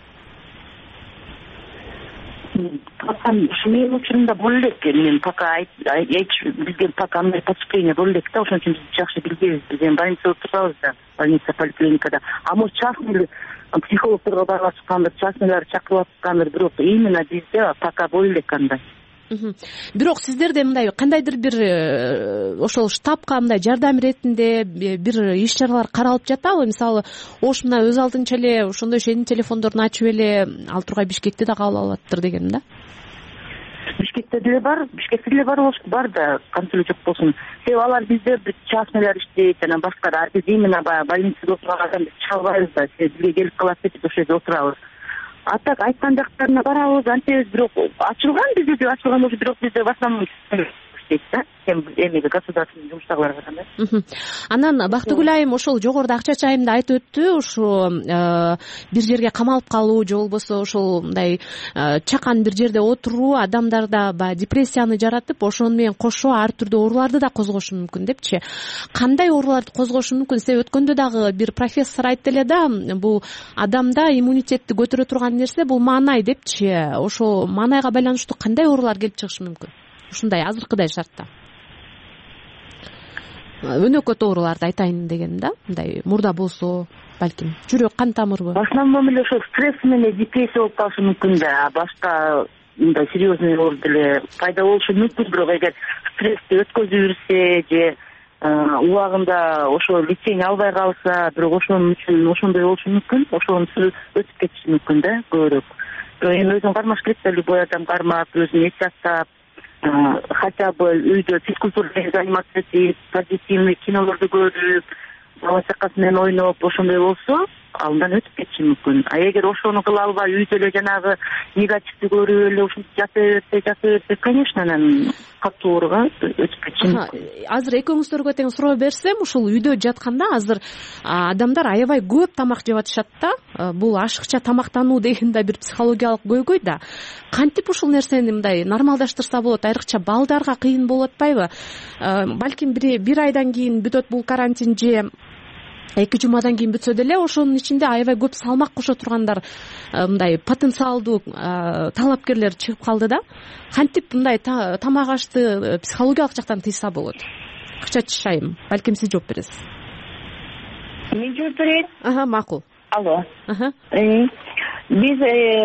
Менин учурумда боло элек. Мен пока бизге пока андай поступление боло элек да, ошон үчүн биз жакшы билбейбиз. Биз эми больницада турабыз да, больница, поликлиникада. А может частный психологдорго барлашкандыр, частныйлар чакырып аткандыр, бирок именно бизде пока боло элек андай. Бирок сиздерде мындай кандайдыр бир ошол штабка мындай жардам иретинде бир иш чаралар каралып жатабы? Мисалы, Ош мына өз алдынча эле ошондой шенин телефондорун ачып эле ал тургай Бишкекти да кабыл алып атыптыр дегеним да. Бишкекте деле бар, Бишкекте деле бар, бар да, контроль жок болсун. Себеби алар бизде частныйлар иштейт, жана башка да. Биз именно баягы больницада отурган адам биз чыга албайбыз да. Бизге келип калат деп ошол жерде отурабыз. А так айткан жактарына барабыз, антебиз, бирок ачылган бизде деп ачылган болчу, бирок бизде в основном жетишпейт да эмеге государственный жумуштагыларга да. Анан Бактыгүл айым ошол жогоруда Акчач айым да айтып өттү, ушу бир жерге камалып калуу же болбосо ошол мындай чакан бир жерде отуруу адамдарда баягы депрессияны жаратып, ошону менен кошо ар түрдүү ооруларды да козгошу мүмкүн депчи. Кандай ооруларды козгошу мүмкүн? Себеби өткөндө дагы бир профессор айтты эле да, бул адамда иммунитетти көтөрө турган нерсе бул маанай депчи. Ошо маанайга байланыштуу кандай оорулар келип чыгышы мүмкүн? Ушундай азыркыдай шартта. Өнөкөт ооруларды айтайын дегеним да, мындай мурда болсо, балким жүрөк, кан тамырбы? В основном эле ошо стресс менен депрессия болуп калышы мүмкүн да, башка мындай серьезный оору деле пайда болушу мүмкүн. Бирок эгер стрессти өткөзүп жүрсө же убагында ошо лечение албай калса, бирок ошонун үчүн ошондой болушу мүмкүн, ошонусу өтүп кетиши мүмкүн да көбүрөөк. Бирок эми өзүн кармаш керек да, любой адам кармап, өзүн эс жактап, хотя бы үйдө физкультура менен заниматься этип, позитивный кинолорду көрүп, бала чакасы менен ойноп, ошондой болсо андан өтүп кетиши мүмкүн. А эгер ошону кыла албай үйдө эле жанагы негативди көрүп эле ушинтип жата берсе, жата берсе, конечно, анан катуу ооруга өтүп кетиши мүмкүн. Азыр экөөңүздөргө тең суроо берсем, ушул үйдө жатканда азыр адамдар аябай көп тамак жеп атышат да. Бул ашыкча тамактануу деген да бир психологиялык көйгөй да. Кантип ушул нерсени мындай нормалдаштырса болот? Айрыкча балдарга кыйын болуп атпайбы? Балким бир айдан кийин бүтөт бул карантин же эки жумадан кийин бүтсө деле ошонун ичинде аябай көп салмак кошо тургандар, мындай потенциалдуу талапкерлер чыгып калды да. Кантип мындай тамак ашты психологиялык жактан тыйса болот? Акчач айым, балким сиз жооп бересиз. Мен жооп берейин. Аха, макул. Алло. Биз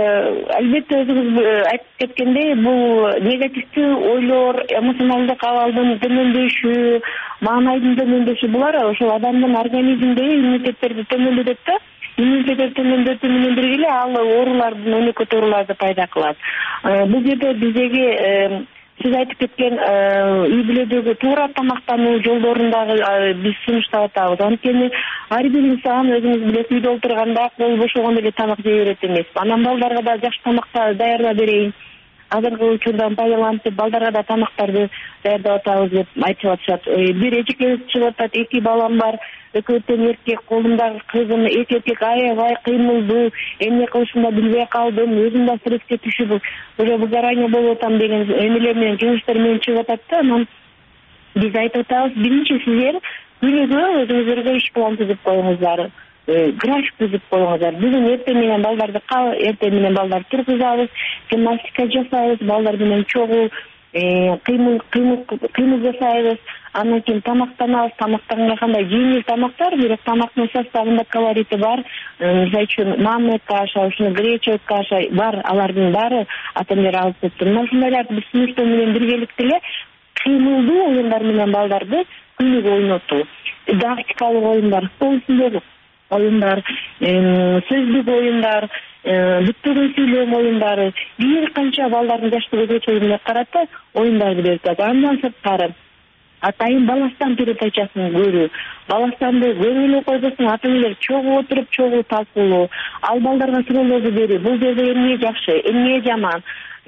албетте өзүңүз айтып кеткендей, бул негативдүү ойлор, эмоционалдык абалдын төмөндөшү, маанайдын төмөндөшү, булар ошол адамдын организминдеги иммунитеттерди төмөндөтөт да. Иммунитет төмөндөтүү менен бирге ал оорулардын, өнөкөт ооруларды пайда кылат. Бул жерде биздеги сиз айтып кеткен үй бүлөдөгү туура тамактануу жолдорундагы биз сунуштап атабыз. Анткени ар бир инсан өзүңүз билесиз, үйдө отурганда кол бошогондо эле тамак жей берет эмес. Анан балдарга да жакшы тамакты даярдап берейин, азыркы учурдан пайдаланып деп балдарга да тамактарды даярдап атабыз деп айтып атышат. Бир эжекебиз чыгып атат, эки балам бар, экөөтөн эркек, колумдагы кызым эки эркек аябай кыймылдуу, эмне кылышымды билбей калдым, өзүм да стресске түшүп, уже выгорание болуп атам деген эмелер менен, жумуштар менен чыгып атат да. Анан биз айтып атабыз, биринчи сиздер күнүгө өзүңүзгө иш план түзүп коюңуздар, график түзүп коюңуздар. Бүгүн эртең менен балдарды эртең менен балдарды тургузабыз, гимнастика жасайбыз, балдар менен чогуу кыймыл кыймыл жасайбыз. Андан кийин тамактанабыз. Тамактанганга кандай жеңил тамактар, бирок тамактын составында калорити бар. Мисалы үчүн манная каша, ушуну гречка каша бар, алардын баары ата-энелер алып кетти. Мына ушундайларды биз сунуштоо менен биргеликте эле кыймылдуу оюндар менен балдарды күнүгө ойнотуу. Дидактикалык оюндар, стол үстүндөгү оюндар, сөздүк оюндар, бүттөгөн сүйлөм оюндары, бир канча балдардын жаштык өзгөчө менен карата оюндарды берип атат. Андан сырткары атайын баластан передачасын көрүү, баластанды көрүп эле койбосун, ата-энелер чогуу отуруп, чогуу талкуулоо, ал балдарга суроолорду берүү, бул жерде эмне жакшы, эмне жаман,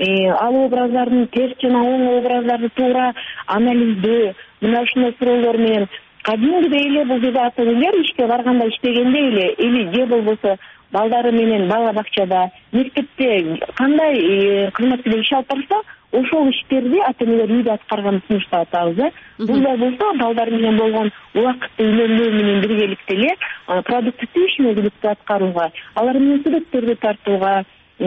ал образдардын терс жана оң образдарды туура анализдөө, мына ушундай суроолор менен кадимгидей эле бул жерде ата-энелер ишке барганда иштегендей эле, или же болбосо балдары менен бала бакчада, мектепте кандай кызматкерлер иш алып барса, ошол иштерди ата-энелер үйдө аткарганын сунуштап атабыз да. Мындай болсо балдар менен болгон убакытты үнөмдөө менен биргеликте эле продуктивдүү иш менен аткарууга, алар менен сүрөттөрдү тартууга,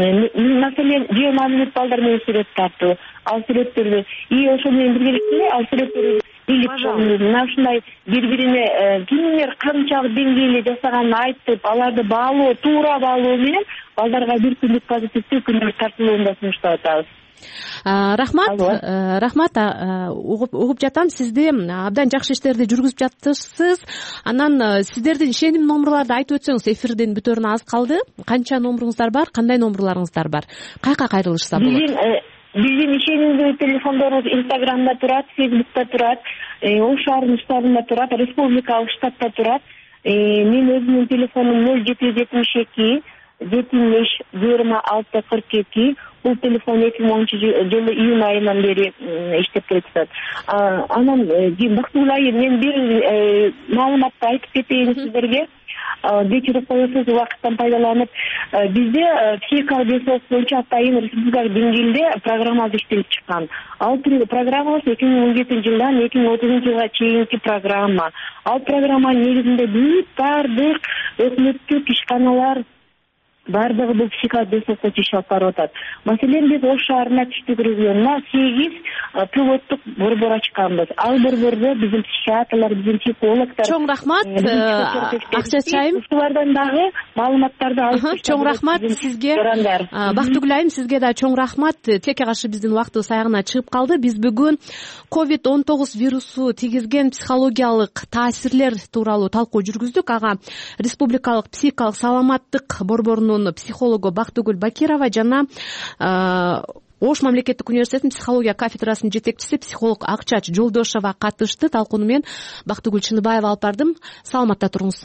маселен жыйырма мүнөт балдар менен сүрөт тартуу, ал сүрөттөрдү и ошол менен биргеликте эле ал сүрөттөрдү илип чыгуу, мына ушундай бири-бирине кимдер канчалык деңгээлде жасаганын айтып, аларды баалоо, туура баалоо менен балдарга бир күндүк позитивдүү күнүлүк тартуулоону сунуштап атабыз. Рахмат, рахмат, угуп жатам, сизди абдан жакшы иштерди жүргүзүп жатырсыз. Анан сиздердин ишеним номурларды айтып өтсөңүз, эфирдин бүтөрүнө аз калды. Канча номуруңуздар бар, кандай номурларыңыздар бар? Кайка кайрылышса болот? Биздин ишенимдүү телефондорубуз Инстаграмда турат, Фейсбукта турат, Ош шаарынын штабында турат, республикалык штабта турат. Мен өзүмдүн телефонум ноль жети жүз жетимиш эки жетимиш жыйырма алты кырк эки. Бул телефон эки миң онунчу жылы июнь айынан бери иштеп келатат. Анан Бактыгүл айым, мен бир маалыматты айтып кетейин сиздерге. Кечирип коесуз убакыттан пайдаланып, бизде психикалык ден боюнча атайын республикалык деңгээлде программа иштелип чыккан. Ал программабыз эки миң он жетинчи жылдан эки миң отузунчу жылга чейинки программа. Ал программанын негизинде бүт баардык өкмөттүк ишканалар баардыгы бул психикалык ден соолукка иш алып барып атат. Маселен, биз Ош шаарына түштүк регионуна сегиз пилоттук борбор ачканбыз. Ал борбордо биздин психиатрлар, биздин психологдор. Чоң рахмат. Акча чайым. Ушулардан дагы маалыматтарды алып. Чоң рахмат сизге. Бактыгүл айым, сизге да чоң рахмат. Тилекке каршы биздин убактыбыз аягына чыгып калды. Биз бүгүн ковид он тогуз вирусу тийгизген психологиялык таасирлер тууралуу талкуу жүргүздүк. Ага республикалык психикалык саламаттык борборунун психологу Бактыгүл Бакирова жана Ош мамлекеттик университетинин психология кафедрасынын жетекчиси психолог Акчач Жолдошова катышты. Талкууну мен Бактыгүл Чыныбаева алып бардым. Саламатта туруңуз.